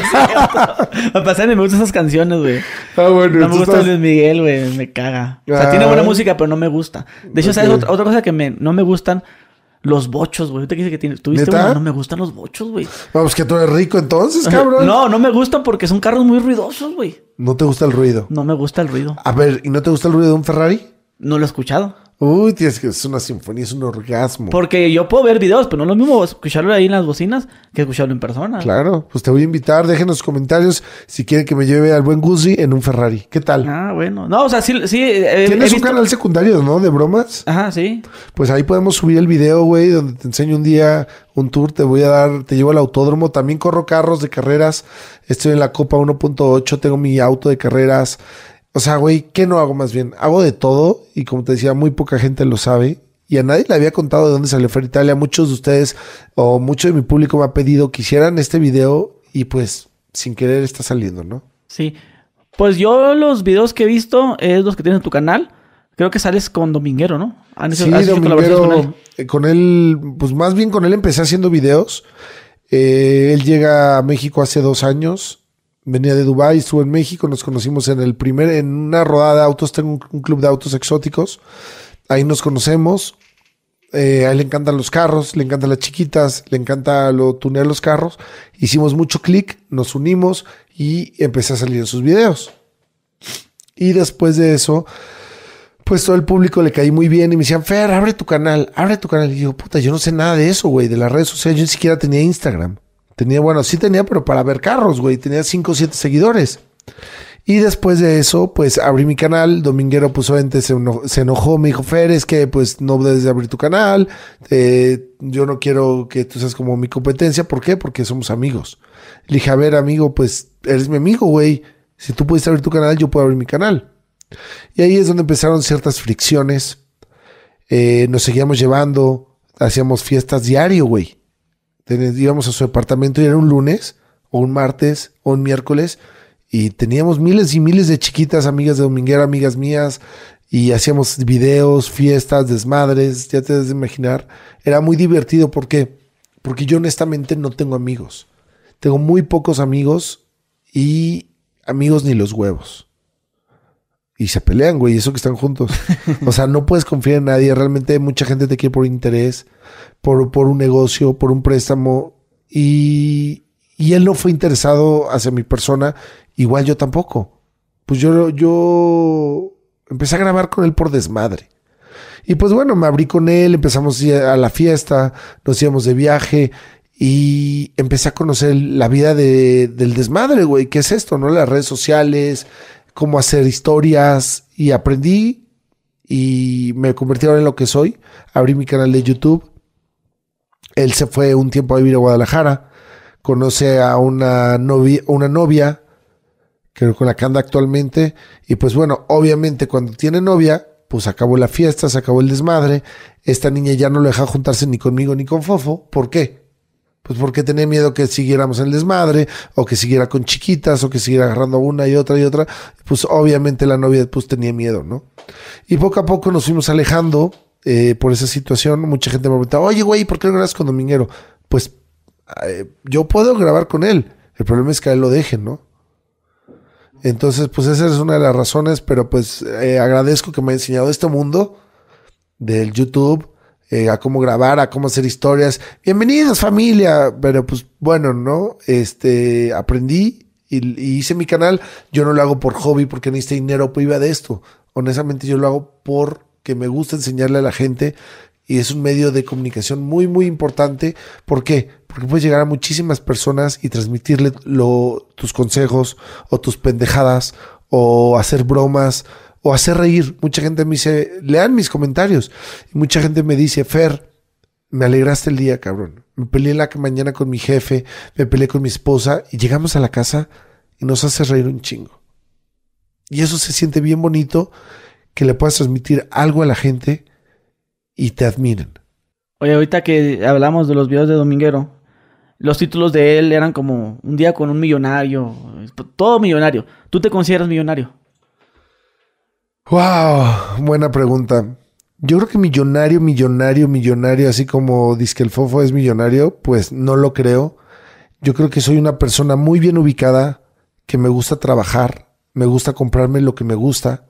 B: A pasar, me gustan esas canciones, güey.
A: Ah, bueno.
B: No me gusta Luis Miguel, güey. Me caga. O sea, tiene buena música, pero no me gusta. De hecho, ¿sabes? Otra cosa que no me gustan... Los bochos, güey. ¿Usted qué dice que tuviste uno? No me gustan los bochos, güey.
A: Vamos, que tú eres rico entonces, cabrón.
B: No me gustan porque son carros muy ruidosos, güey.
A: ¿No te gusta el ruido?
B: No me gusta el ruido.
A: A ver, ¿y no te gusta el ruido de un Ferrari?
B: No lo he escuchado.
A: Uy, tienes que... Es una sinfonía, es un orgasmo.
B: Porque yo puedo ver videos, pero no es lo mismo escucharlo ahí en las bocinas que escucharlo en persona.
A: Claro, pues te voy a invitar. Dejen los comentarios si quieren que me lleve al buen Guzzi en un Ferrari. ¿Qué tal?
B: Ah, bueno. No, o sea, sí...
A: Tienes un canal secundario, ¿no? De bromas.
B: Ajá, sí.
A: Pues ahí podemos subir el video, güey, donde te enseño un día un tour. Te llevo al autódromo. También corro carros de carreras. Estoy en la Copa 1.8. Tengo mi auto de carreras. O sea, güey, ¿qué no hago más bien? Hago de todo y como te decía, muy poca gente lo sabe. Y a nadie le había contado de dónde salió Fer Italia. Muchos de ustedes o mucho de mi público me ha pedido que hicieran este video y pues sin querer está saliendo, ¿no?
B: Sí. Pues yo los videos que he visto es los que tienes en tu canal. Creo que sales con Dominguero, ¿no?
A: Sí, Dominguero. Con él, pues más bien con él empecé haciendo videos. Él llega a México hace 2 años. Venía de Dubái, estuvo en México, nos conocimos en una rodada de autos, tengo un club de autos exóticos, ahí nos conocemos, a él le encantan los carros, le encantan las chiquitas, le encanta tunear los carros, hicimos mucho clic, nos unimos y empecé a salir en sus videos. Y después de eso, pues todo el público le caí muy bien y me decían, Fer, abre tu canal. Y digo, puta, yo no sé nada de eso, güey, de las redes sociales. Yo ni siquiera tenía Instagram. Sí tenía, pero para ver carros, güey. Tenía 5 o 7 seguidores. Y después de eso, pues abrí mi canal. Dominguero, pues obviamente se enojó. Me dijo, Fer, es que pues no debes de abrir tu canal. Yo no quiero que tú seas como mi competencia. ¿Por qué? Porque somos amigos. Le dije, a ver, amigo, pues eres mi amigo, güey. Si tú puedes abrir tu canal, yo puedo abrir mi canal. Y ahí es donde empezaron ciertas fricciones. Nos seguíamos llevando. Hacíamos fiestas diario, güey. Íbamos a su departamento y era un lunes, o un martes, o un miércoles. Y teníamos miles y miles de chiquitas, amigas de Dominguero, amigas mías. Y hacíamos videos, fiestas, desmadres. Ya te debes de imaginar. Era muy divertido. ¿Por qué? Porque yo honestamente no tengo amigos. Tengo muy pocos amigos. Y amigos ni los huevos. Y se pelean, güey, eso que están juntos. O sea, no puedes confiar en nadie. Realmente mucha gente te quiere por interés, por un negocio, por un préstamo. Y él no fue interesado hacia mi persona. Igual yo tampoco. Pues yo empecé a grabar con él por desmadre. Y pues bueno, me abrí con él, empezamos a ir a la fiesta, nos íbamos de viaje. Y empecé a conocer la vida del desmadre, güey. ¿Qué es esto, no? Las redes sociales, cómo hacer historias, y aprendí y me convertí ahora en lo que soy. Abrí mi canal de YouTube. Él se fue un tiempo a vivir a Guadalajara, conoce a una novia que con la que anda actualmente, y pues bueno, obviamente cuando tiene novia, pues acabó la fiesta, se acabó el desmadre. Esta niña ya no lo deja juntarse ni conmigo ni con Fofo. ¿Por qué? Pues porque tenía miedo que siguiéramos en el desmadre, o que siguiera con chiquitas, o que siguiera agarrando una y otra y otra. Pues obviamente la novia pues tenía miedo, ¿no? Y poco a poco nos fuimos alejando por esa situación. Mucha gente me preguntaba, oye, güey, ¿por qué no grabas con Dominguero? Pues yo puedo grabar con él. El problema es que a él lo dejen, ¿no? Entonces, pues esa es una de las razones, pero pues agradezco que me haya enseñado este mundo del YouTube, a cómo grabar, a cómo hacer historias. Bienvenidos, familia. Pero pues bueno, ¿no? Aprendí y hice mi canal. Yo no lo hago por hobby porque necesito dinero, pues iba de esto. Honestamente, yo lo hago porque me gusta enseñarle a la gente, y es un medio de comunicación muy, muy importante. ¿Por qué? Porque puedes llegar a muchísimas personas y transmitirle tus consejos, o tus pendejadas, o hacer bromas, o hacer reír. Mucha gente me dice, lean mis comentarios. Y mucha gente me dice, Fer, me alegraste el día, cabrón. Me peleé en la mañana con mi jefe, me peleé con mi esposa, y llegamos a la casa y nos hace reír un chingo. Y eso se siente bien bonito, que le puedas transmitir algo a la gente y te admiren.
B: Oye, ahorita que hablamos de los videos de Dominguero, los títulos de él eran como un día con un millonario, todo millonario. ¿Tú te consideras millonario?
A: Wow, buena pregunta. Yo creo que millonario, así como Disque el Fofo es millonario, pues no lo creo. Yo creo que soy una persona muy bien ubicada, que me gusta trabajar, me gusta comprarme lo que me gusta,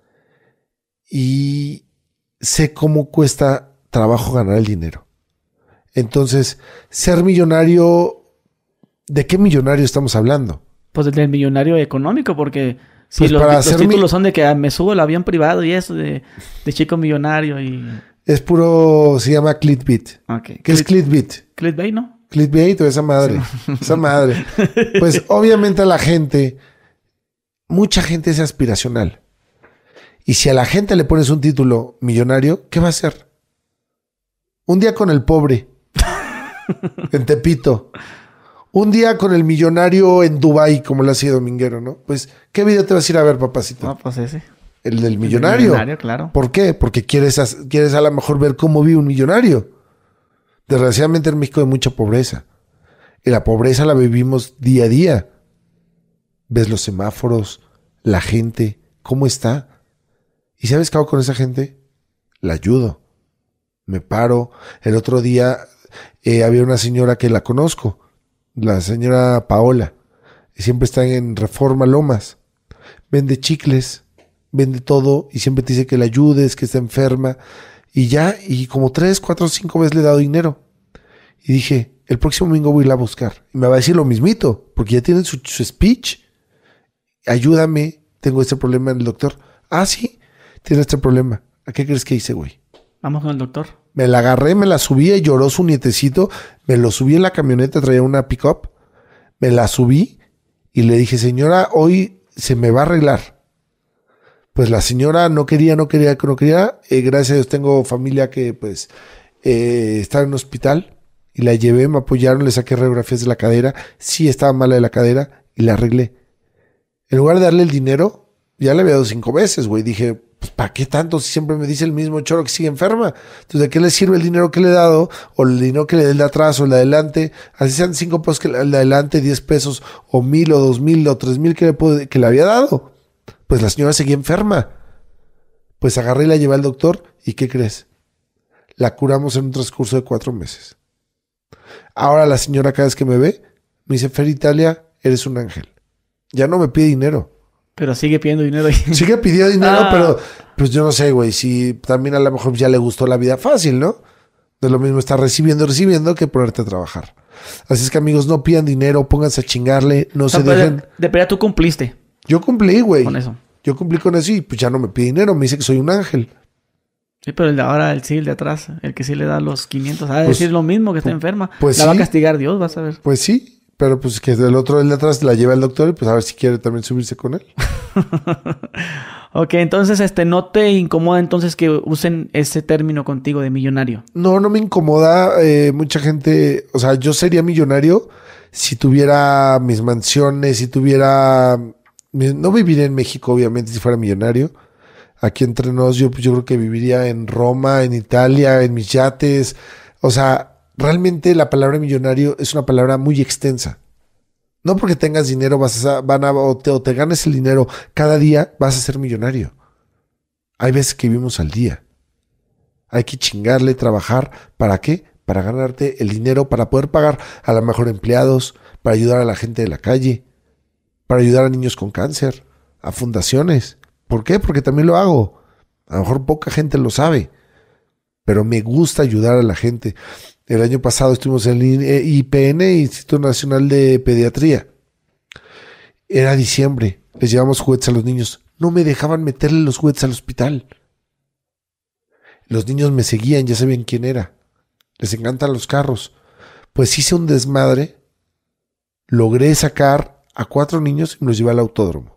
A: y sé cómo cuesta trabajo ganar el dinero. Entonces, ser millonario, ¿de qué millonario estamos hablando?
B: Pues del millonario económico, porque si
A: Pues
B: los títulos son de que me subo al avión privado y eso, de chico millonario y...
A: Es puro, se llama clickbait.
B: Okay.
A: ¿Qué es clickbait?
B: Clickbait, ¿no?
A: Clickbait o esa madre. Sí. Esa madre. Pues obviamente a la gente, mucha gente es aspiracional. Y si a la gente le pones un título millonario, ¿qué va a hacer? Un día con el pobre en Tepito. Un día con el millonario en Dubái, como lo ha sido Dominguero, ¿no? Pues, ¿qué video te vas a ir a ver, papacito?
B: No, pues ese.
A: El del millonario. El millonario,
B: claro.
A: ¿Por qué? Porque quieres a lo mejor ver cómo vive un millonario. Desgraciadamente en México hay mucha pobreza. Y la pobreza la vivimos día a día. Ves los semáforos, la gente, cómo está. ¿Y sabes qué hago con esa gente? La ayudo. Me paro. El otro día había una señora que la conozco. La señora Paola. Siempre está en Reforma Lomas. Vende chicles, vende todo, y siempre te dice que la ayudes, que está enferma. Y ya, y como 3, 4, 5 veces le he dado dinero. Y dije, el próximo domingo voy a ir a buscar. Y me va a decir lo mismito, porque ya tienen su speech. Ayúdame, tengo este problema en el doctor. Ah, sí, tiene este problema. ¿A qué crees que hice, güey?
B: Vamos con el doctor.
A: Me la agarré, me la subí y lloró su nietecito. Me lo subí en la camioneta, traía una pick-up. Me la subí y le dije, señora, hoy se me va a arreglar. Pues la señora no quería. Gracias a Dios tengo familia que pues estaba en un hospital y la llevé, me apoyaron, le saqué radiografías de la cadera. Sí, estaba mala de la cadera y la arreglé. En lugar de darle el dinero, ya le había dado 5 veces, güey. Dije, pues ¿para qué tanto si siempre me dice el mismo choro que sigue enferma? Entonces, ¿de qué le sirve el dinero que le he dado? O el dinero que le dé el de atrás o el de adelante. Así sean 5 pesos que el de adelante, 10 pesos, o 1,000 o 2,000 o 3,000 que le había dado. Pues la señora seguía enferma. Pues agarré y la llevé al doctor. ¿Y qué crees? La curamos en un transcurso de 4 meses. Ahora la señora cada vez que me ve, me dice, Fer Italia, eres un ángel. Ya no me pide dinero.
B: Pero sigue pidiendo dinero.
A: Sigue pidiendo dinero, pero pues yo no sé, güey. Si también a lo mejor ya le gustó la vida fácil, ¿no? No es lo mismo estar recibiendo que ponerte a trabajar. Así es que, amigos, no pidan dinero, pónganse a chingarle, no se dejen.
B: De verdad tú cumpliste.
A: Yo cumplí, güey.
B: Con eso.
A: Yo cumplí con eso y pues ya no me pide dinero. Me dice que soy un ángel.
B: Sí, pero el de ahora, el de atrás, el que sí le da los 500, a decir lo mismo, que está enferma.
A: Pues
B: la va a castigar Dios, vas a ver.
A: Pues sí. Pero pues que el otro de atrás la lleva el doctor y pues a ver si quiere también subirse con él.
B: Ok, entonces ¿no te incomoda entonces que usen ese término contigo de millonario?
A: No me incomoda. Mucha gente, o sea, yo sería millonario si tuviera mis mansiones, si tuviera... No viviría en México, obviamente, si fuera millonario. Aquí entre nos, yo creo que viviría en Roma, en Italia, en mis yates. O sea... Realmente la palabra millonario es una palabra muy extensa. No porque tengas dinero o te ganes el dinero cada día vas a ser millonario. Hay veces que vivimos al día. Hay que chingarle, trabajar. ¿Para qué? Para ganarte el dinero, para poder pagar a lo mejor empleados, para ayudar a la gente de la calle, para ayudar a niños con cáncer, a fundaciones. ¿Por qué? Porque también lo hago. A lo mejor poca gente lo sabe, pero me gusta ayudar a la gente. El año pasado estuvimos en el IPN, Instituto Nacional de Pediatría. Era diciembre. Les llevamos juguetes a los niños. No me dejaban meterle los juguetes al hospital. Los niños me seguían, ya sabían quién era. Les encantan los carros. Pues hice un desmadre. Logré sacar a 4 niños y me los llevé al autódromo.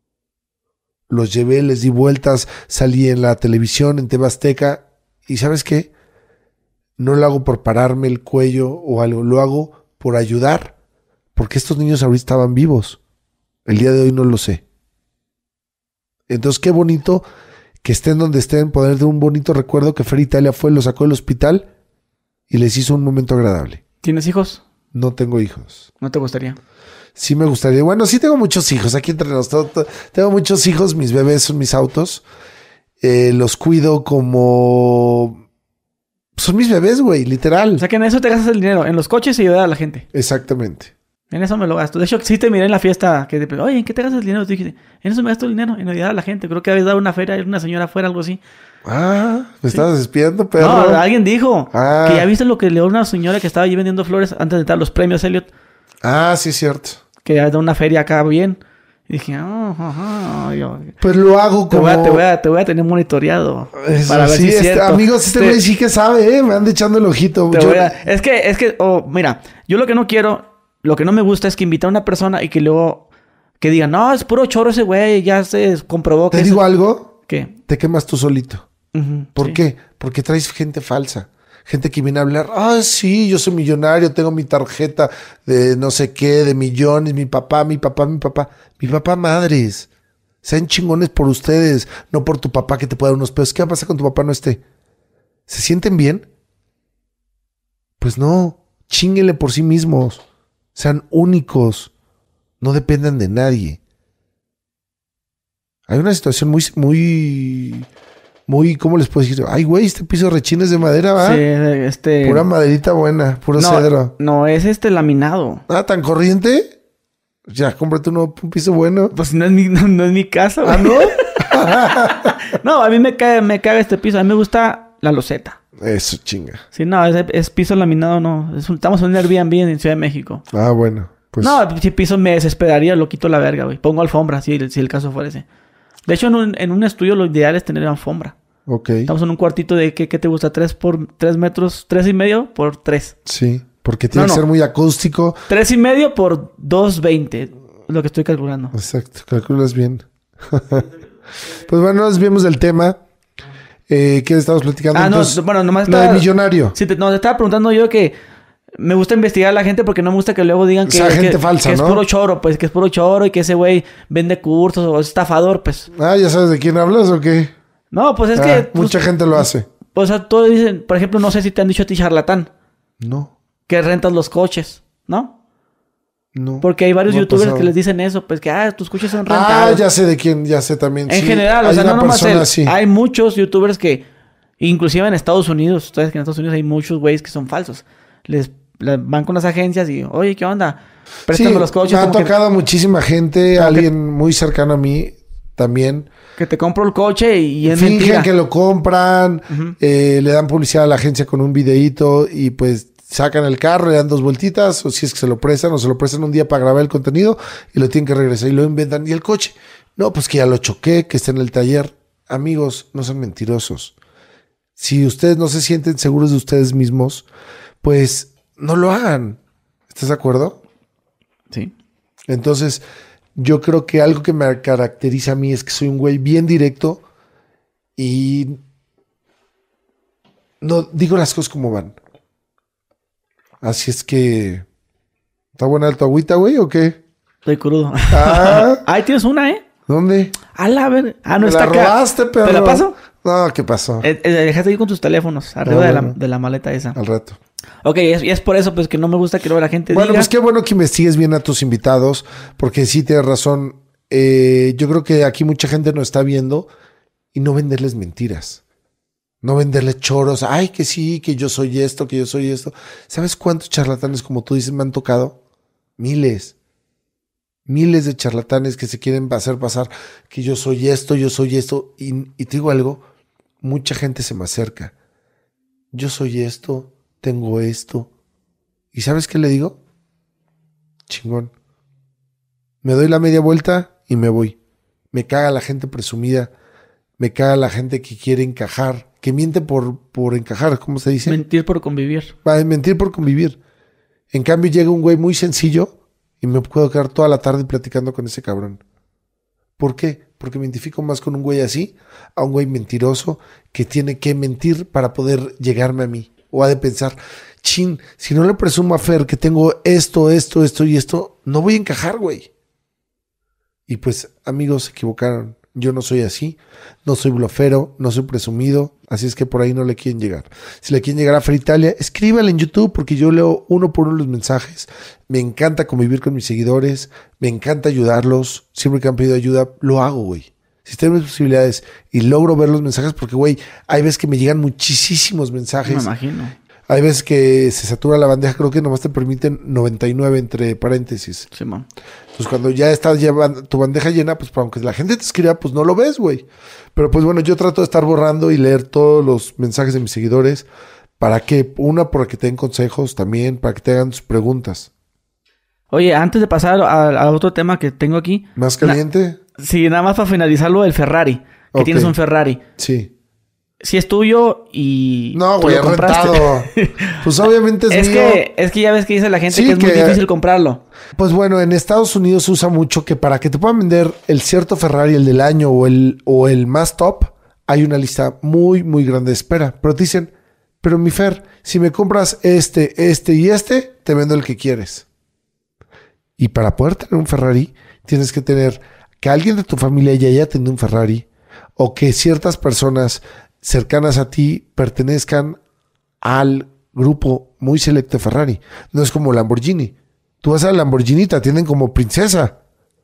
A: Los llevé, les di vueltas, salí en la televisión, en TV Azteca. ¿Y sabes qué? No lo hago por pararme el cuello o algo, lo hago por ayudar, porque estos niños ahorita estaban vivos. El día de hoy no lo sé. Entonces, qué bonito que estén donde estén, poder dar un bonito recuerdo que Fer Italia fue, lo sacó del hospital y les hizo un momento agradable.
B: ¿Tienes hijos?
A: No tengo hijos.
B: ¿No te gustaría?
A: Sí me gustaría. Bueno, sí tengo muchos hijos. Aquí entre nosotros tengo muchos hijos. Mis bebés son mis autos. Los cuido como... Son mis bebés, güey, literal.
B: O sea que en eso te gastas el dinero, en los coches y ayudar a la gente.
A: Exactamente.
B: En eso me lo gasto. De hecho, sí te miré en la fiesta que te oye, ¿en qué te gastas el dinero? Te dije, en eso me gasto el dinero, en ayudar a la gente. Creo que habías dado una feria, una señora afuera, algo así.
A: Ah, me estabas espiando, perro.
B: No, alguien dijo que ya viste lo que le dio una señora que estaba allí vendiendo flores antes de dar los premios Elliot.
A: Ah, sí, es cierto.
B: Que había dado una feria acá bien. Y dije,
A: pues lo hago como...
B: Te voy a tener monitoreado.
A: Eso,
B: para ver
A: sí,
B: si es cierto.
A: Amigos, este güey sí que sabe, me anda echando el ojito.
B: Es que, mira, yo lo que no quiero, lo que no me gusta es que invitar a una persona y que luego, que digan, no, es puro choro ese güey, ya se comprobó que...
A: ¿Te digo algo?
B: ¿Qué?
A: Te quemas tú solito. ¿Por qué? Porque traes gente falsa. Gente que viene a hablar, sí, yo soy millonario, tengo mi tarjeta de no sé qué, de millones, mi papá, madres. Sean chingones por ustedes, no por tu papá que te puede dar unos pesos. ¿Qué va a pasar cuando tu papá no esté? ¿Se sienten bien? Pues no, chínguenle por sí mismos. Sean únicos, no dependan de nadie. Hay una situación muy, ¿cómo les puedo decir? Ay, güey, este piso de rechines de madera, ¿va?
B: Sí,
A: pura maderita buena, puro cedro.
B: No, es laminado.
A: Ah, ¿tan corriente? Ya, cómprate un piso bueno.
B: Pues no es mi casa, güey.
A: ¿Ah, no?
B: No, a mí me caga este piso. A mí me gusta la loseta.
A: Eso, chinga.
B: Sí, no, es piso laminado, no. Estamos en un Airbnb en Ciudad de México.
A: Ah, bueno. Pues...
B: No, si piso me desesperaría, lo quito la verga, güey. Pongo alfombra, si el caso fuera ese. De hecho, en un estudio lo ideal es tener alfombra.
A: Ok.
B: Estamos en un cuartito de, ¿qué te gusta? 3 por 3 metros, 3.5 por 3.
A: Sí, porque tiene que ser muy acústico.
B: 3.5 por 2.20, lo que estoy calculando.
A: Exacto, calculas bien. Pues bueno, nos vimos del tema. ¿Qué estamos platicando? Entonces,
B: bueno, nomás
A: lo de millonario.
B: Sí, te estaba preguntando yo que me gusta investigar a la gente porque no me gusta que luego digan que,
A: gente falsa,
B: que
A: ¿no?
B: es puro choro, pues, que es puro choro y que ese güey vende cursos o es estafador, pues.
A: ¿Ya sabes de quién hablas o qué?
B: No, pues es que...
A: Mucha gente lo hace.
B: O sea, todos dicen... Por ejemplo, no sé si te han dicho a ti charlatán.
A: No.
B: Que rentas los coches, ¿no?
A: No.
B: Porque hay varios youtubers que les dicen eso. Pues que, tus coches son rentados.
A: Ya sé de quién. Ya sé también.
B: En general, o sea, no nomás él. Hay muchos youtubers que... Inclusive en Estados Unidos. Ustedes que en Estados Unidos hay muchos güeyes que son falsos. Les van con las agencias y... Oye, ¿qué onda? Préstame los coches.
A: Me ha tocado muchísima gente. Alguien muy cercano a mí también...
B: Que te compro el coche y es
A: fingen
B: mentira.
A: Que lo compran, le dan publicidad a la agencia con un videíto y pues sacan el carro, le dan 2 vueltitas, o si es que se lo prestan, o se lo prestan un día para grabar el contenido y lo tienen que regresar y lo inventan. ¿Y el coche? No, pues que ya lo choqué, que está en el taller. Amigos, no son mentirosos. Si ustedes no se sienten seguros de ustedes mismos, pues no lo hagan. ¿Estás de acuerdo?
B: Sí.
A: Entonces... Yo creo que algo que me caracteriza a mí es que soy un güey bien directo y no digo las cosas como van. Así es que... ¿Está buena tu agüita, güey, o qué?
B: Estoy crudo.
A: Ah.
B: Ahí tienes una, ¿eh?
A: ¿Dónde?
B: A la ver. No
A: ¿Me
B: está
A: la
B: acá.
A: robaste, perro?
B: ¿Te la paso?
A: No, ¿qué pasó?
B: Dejaste ahí con tus teléfonos arriba de la maleta esa.
A: Al rato.
B: Ok, y es por eso pues que no me gusta que luego la gente
A: diga...
B: Bueno,
A: pues qué bueno que investigues bien a tus invitados, porque sí tienes razón. Yo creo que aquí mucha gente nos está viendo y no venderles mentiras. No venderles choros. Ay, que sí, que yo soy esto, que yo soy esto. ¿Sabes cuántos charlatanes, como tú dices, me han tocado? Miles. Miles de charlatanes que se quieren hacer pasar que yo soy esto, yo soy esto. Y te digo algo, mucha gente se me acerca. Yo soy esto, tengo esto. ¿Y sabes qué le digo? Chingón. Me doy la media vuelta y me voy. Me caga la gente presumida. Me caga la gente que quiere encajar. Que miente por encajar, ¿cómo se dice?
B: Mentir por convivir.
A: Mentir por convivir. En cambio llega un güey muy sencillo y me puedo quedar toda la tarde platicando con ese cabrón. ¿Por qué? Porque me identifico más con un güey así a un güey mentiroso que tiene que mentir para poder llegarme a mí. O ha de pensar, chin, si no le presumo a Fer que tengo esto y esto, no voy a encajar, güey. Y pues, amigos, se equivocaron. Yo no soy así, no soy blofero, no soy presumido, así es que por ahí no le quieren llegar. Si le quieren llegar a Fer Italia, escríbanle en YouTube porque yo leo uno por uno los mensajes. Me encanta convivir con mis seguidores, me encanta ayudarlos. Siempre que han pedido ayuda, lo hago, güey. Si tengo mis posibilidades y logro ver los mensajes, porque, güey, hay veces que me llegan muchísimos mensajes.
B: Me imagino.
A: Hay veces que se satura la bandeja, creo que nomás te permiten 99 entre paréntesis.
B: Sí, man.
A: Pues cuando ya estás llevando tu bandeja llena, pues aunque la gente te escriba, pues no lo ves, güey. Pero pues bueno, yo trato de estar borrando y leer todos los mensajes de mis seguidores. ¿Para qué? Para que te den consejos también, para que te hagan sus preguntas.
B: Oye, antes de pasar a otro tema que tengo aquí.
A: ¿Más caliente?
B: Sí, nada más para finalizarlo, el Ferrari. Que okay. Tienes un Ferrari.
A: Sí.
B: Si es tuyo y...
A: No, güey, he rentado. Pues obviamente es mío.
B: Es que ya ves que dice la gente que es muy difícil comprarlo.
A: Pues bueno, en Estados Unidos se usa mucho que para que te puedan vender el cierto Ferrari, el del año o el más top, hay una lista muy, muy grande de espera. Pero te dicen, pero mi Fer, si me compras este y este, te vendo el que quieres. Y para poder tener un Ferrari, tienes que tener que alguien de tu familia ya haya tenido un Ferrari o que ciertas personas cercanas a ti pertenezcan al grupo muy selecto de Ferrari. No es como Lamborghini. Tú vas a Lamborghini y te atienden como princesa.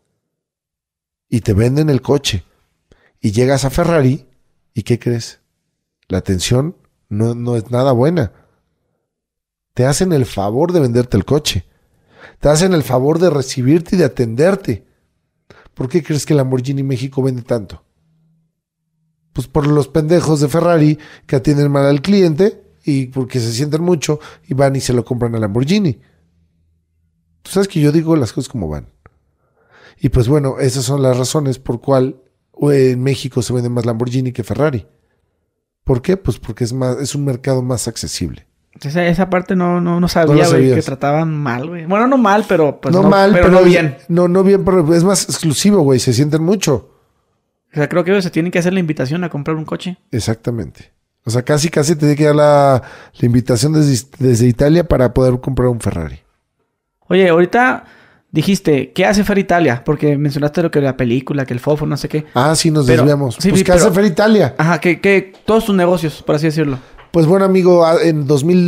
A: Y te venden el coche. Y llegas a Ferrari y ¿qué crees? La atención no es nada buena. Te hacen el favor de venderte el coche. Te hacen el favor de recibirte y de atenderte. ¿Por qué crees que Lamborghini México vende tanto? Pues por los pendejos de Ferrari que atienden mal al cliente y porque se sienten mucho y van y se lo compran a Lamborghini. Tú sabes que yo digo las cosas como van. Y pues bueno, esas son las razones por cual en México se vende más Lamborghini que Ferrari. ¿Por qué? Pues porque es un mercado más accesible.
B: Esa parte no sabía, güey, que trataban mal, güey. Bueno, no mal, pero pues pero no bien.
A: No bien, pero es más exclusivo, güey. Se sienten mucho.
B: O sea, creo que se tienen que hacer la invitación a comprar un coche.
A: Exactamente. O sea, casi te tiene que dar la invitación desde Italia para poder comprar un Ferrari.
B: Oye, ahorita dijiste, ¿qué hace Feritalia? Porque mencionaste lo que la película, que el fofo, no sé qué.
A: Ah, sí, nos desviamos.
B: Sí,
A: pues, ¿qué hace Feritalia?
B: Ajá, que todos tus negocios, por así decirlo.
A: Pues bueno, amigo, en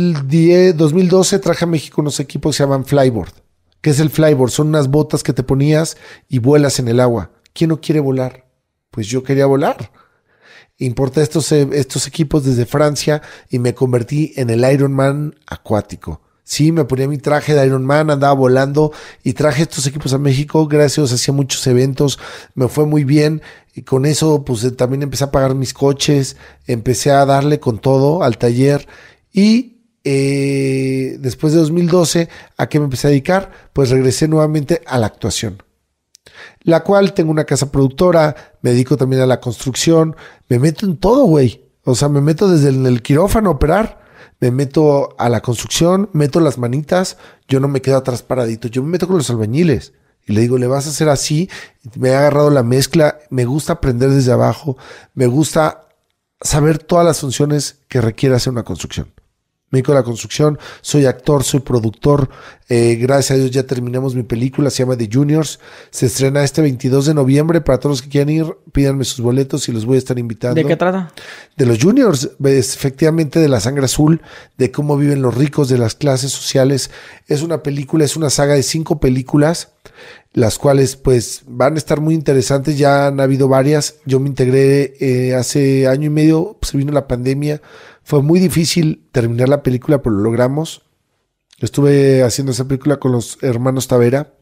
A: 2012 traje a México unos equipos que se llaman Flyboard. ¿Qué es el Flyboard? Son unas botas que te ponías y vuelas en el agua. ¿Quién no quiere volar? Pues yo quería volar. Importé estos equipos desde Francia y me convertí en el Ironman acuático. Sí, me ponía mi traje de Ironman, andaba volando y traje estos equipos a México. Gracias, hacía muchos eventos, me fue muy bien. Y con eso, pues también empecé a pagar mis coches, empecé a darle con todo al taller. Y después de 2012, ¿a qué me empecé a dedicar? Pues regresé nuevamente a la actuación. La cual tengo una casa productora, me dedico también a la construcción, me meto en todo, güey. O sea, me meto desde el quirófano a operar, me meto a la construcción, meto las manitas, yo no me quedo atrás paradito, yo me meto con los albañiles y le digo, le vas a hacer así, me he agarrado la mezcla, me gusta aprender desde abajo, me gusta saber todas las funciones que requiere hacer una construcción. Me dedico a la construcción, soy actor, soy productor. Gracias a Dios ya terminamos mi película, se llama The Juniors. Se estrena este 22 de noviembre. Para todos los que quieran ir, pídanme sus boletos y los voy a estar invitando.
B: ¿De qué trata?
A: De los Juniors, efectivamente de la sangre azul, de cómo viven los ricos, de las clases sociales. Es una película, es una saga de 5 películas, las cuales pues van a estar muy interesantes. Ya han habido varias. Yo me integré hace año y medio, se vino la pandemia. Fue muy difícil terminar la película, pero lo logramos. Estuve haciendo esa película con los hermanos Tavera.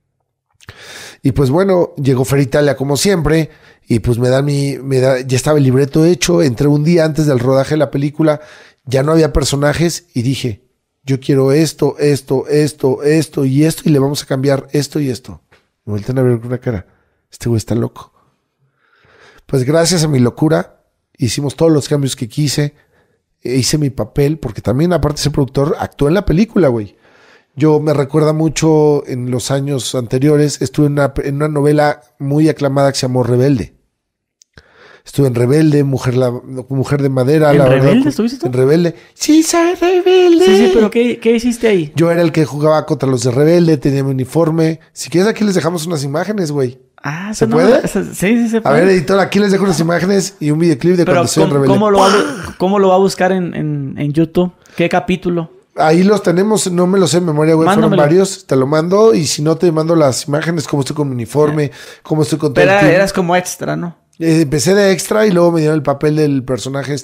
A: Y pues bueno, llegó Feritalia como siempre. Y pues ya estaba el libreto hecho. Entré un día antes del rodaje de la película. Ya no había personajes. Y dije, yo quiero esto y esto. Y le vamos a cambiar esto y esto. Me vuelten a ver con una cara. Este güey está loco. Pues gracias a mi locura, hicimos todos los cambios que quise. Hice mi papel, porque también, aparte de ser productor, actué en la película, güey. Yo me recuerda mucho en los años anteriores, estuve en una novela muy aclamada que se llamó Rebelde. Estuve en Rebelde, Mujer de Madera.
B: ¿En Rebelde estuviste tú?
A: En Rebelde. Sí, soy rebelde.
B: Sí, pero ¿qué hiciste ahí?
A: Yo era el que jugaba contra los de Rebelde, tenía mi uniforme. Si quieres, aquí les dejamos unas imágenes, güey.
B: Ah,
A: ¿se puede?
B: Sí, se puede.
A: A ver, editor, aquí les dejo unas imágenes y un videoclip de cuando soy en Rebelde.
B: ¿Cómo lo va a buscar en YouTube? ¿Qué capítulo?
A: Ahí los tenemos, no me lo sé en memoria, güey. Fueron varios, te lo mando. Y si no, te mando las imágenes, cómo estoy con mi uniforme, cómo estoy con todo.
B: Pero eras como extra, ¿no?
A: Empecé de extra y luego me dieron el papel del personaje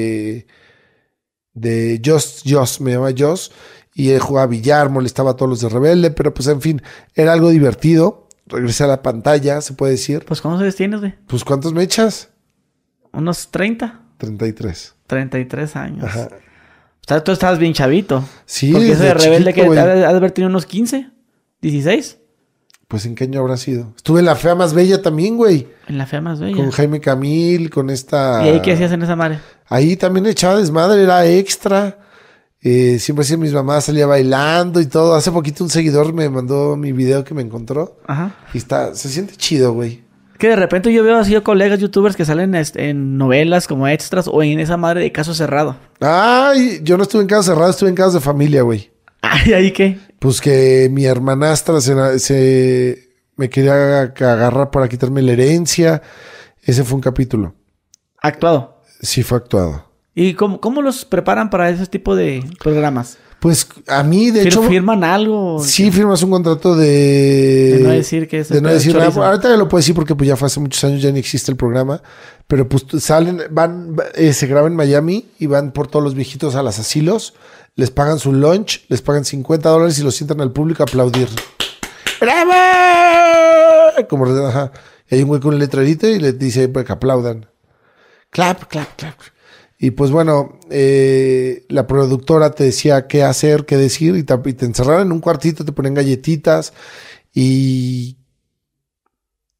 A: de Joss, me llama Joss. Y él jugaba billar, molestaba a todos los de Rebelde. Pero pues, en fin, era algo divertido. Regresé a la pantalla, se puede decir.
B: Pues, ¿cuántos años tienes, güey?
A: Pues, ¿cuántos me echas?
B: ¿Unos 30?
A: 33.
B: 33 años. Ajá. O sea, tú estabas bien chavito.
A: Sí,
B: porque ese de Rebelde
A: chiquito,
B: que ha de haber tenido unos 15, 16.
A: Pues, ¿en qué año habrá sido? Estuve en La Fea Más Bella también, güey.
B: En La Fea Más Bella.
A: Con Jaime Camil, con esta...
B: ¿Y ahí qué hacías en esa madre?
A: Ahí también echaba desmadre, era extra. Siempre hacía mis mamás, salía bailando y todo. Hace poquito un seguidor me mandó mi video que me encontró.
B: Ajá.
A: Y se siente chido, güey.
B: Que de repente yo veo así colegas youtubers que salen en novelas como extras o en esa madre de Caso Cerrado.
A: Ay, yo no estuve en Caso Cerrado, estuve en Casos de Familia, güey.
B: Ay, ¿ahí qué?
A: Pues que mi hermanastra me quería agarrar para quitarme la herencia. Ese fue un capítulo.
B: ¿Actuado?
A: Sí, fue actuado.
B: ¿Y cómo los preparan para ese tipo de programas?
A: Pues a mí, de hecho...
B: ¿Firman algo?
A: Sí, firmas un contrato de
B: no decir que es...
A: De no decir nada. Ahorita ya lo puedo decir porque pues ya fue hace muchos años, ya ni existe el programa. Pero pues se graba en Miami y van por todos los viejitos a los asilos. Les pagan su lunch, les pagan $50 y los sientan al público a aplaudir. ¡Bravo! Como, ajá. Y hay un güey con un letrerito y les dice que aplaudan. Clap, clap, clap. Y pues bueno, la productora te decía qué hacer, qué decir, y te encerraron en un cuartito, te ponían galletitas y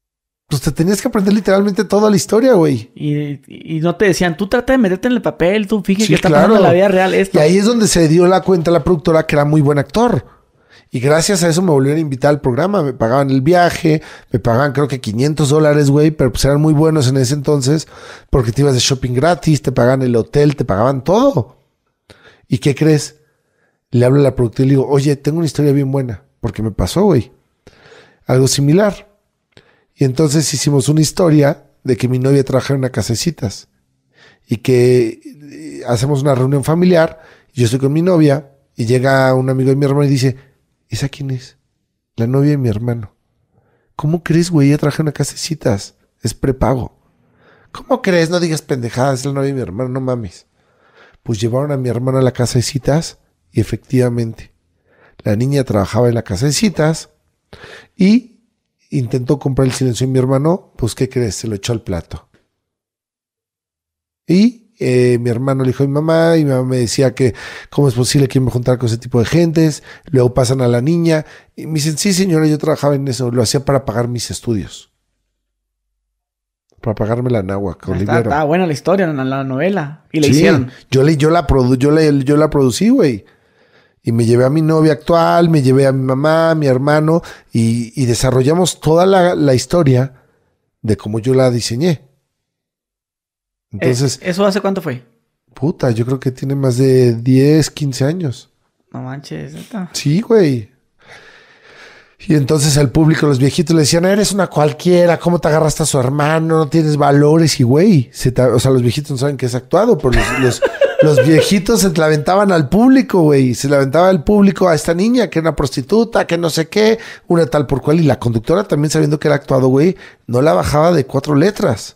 A: Pues te tenías que aprender literalmente toda la historia, güey.
B: Y no te decían, tú trata de meterte en el papel, tú fíjate
A: Sí,
B: que está
A: claro.
B: pasando en la vida real esto.
A: Y ahí es donde se dio la cuenta la productora que era muy buen actor. Y gracias a eso me volvieron a invitar al programa. Me pagaban el viaje, me pagaban creo que $500, güey, pero pues eran muy buenos en ese entonces porque te ibas de shopping gratis, te pagaban el hotel, te pagaban todo. ¿Y qué crees? Le hablo a la productora y le digo, oye, tengo una historia bien buena, porque me pasó, güey. Algo similar. Y entonces hicimos una historia de que mi novia trabaja en una casa de citas y que hacemos una reunión familiar. Y yo estoy con mi novia y llega un amigo de mi hermano y dice, ¿esa quién es? La novia de mi hermano. ¿Cómo crees, güey? Ella trabaja en una casa de citas. Es prepago. ¿Cómo crees? No digas pendejadas, es la novia de mi hermano, no mames. Pues llevaron a mi hermano a la casa de citas y efectivamente la niña trabajaba en la casa de citas y intentó comprar el silencio de mi hermano, pues ¿qué crees? Se lo echó al plato. Y mi hermano le dijo a mi mamá, y mi mamá me decía que cómo es posible que me juntara con ese tipo de gentes. Luego pasan a la niña y me dicen, sí señora, yo trabajaba en eso, lo hacía para pagar mis estudios. Para pagarme la náhuatl con dinero.
B: Está buena la historia, la novela. Y la
A: Sí,
B: hicieron.
A: yo la producí, güey. Y me llevé a mi novia actual, me llevé a mi mamá, a mi hermano, y desarrollamos toda la historia de cómo yo la diseñé. Entonces,
B: ¿Eso hace cuánto fue?
A: puta, yo creo que tiene más de 10, 15 años.
B: No manches, neta.
A: Sí, güey. Y entonces el público, los viejitos le decían, eres una cualquiera, ¿cómo te agarraste a su hermano? No tienes valores. Y güey, o sea, los viejitos no saben que es actuado, pero los viejitos se la aventaban al público, güey. Se la aventaba al público a esta niña, que era una prostituta, que no sé qué, una tal por cual. Y la conductora también sabiendo que era actuado, güey, no la bajaba de 4 letras.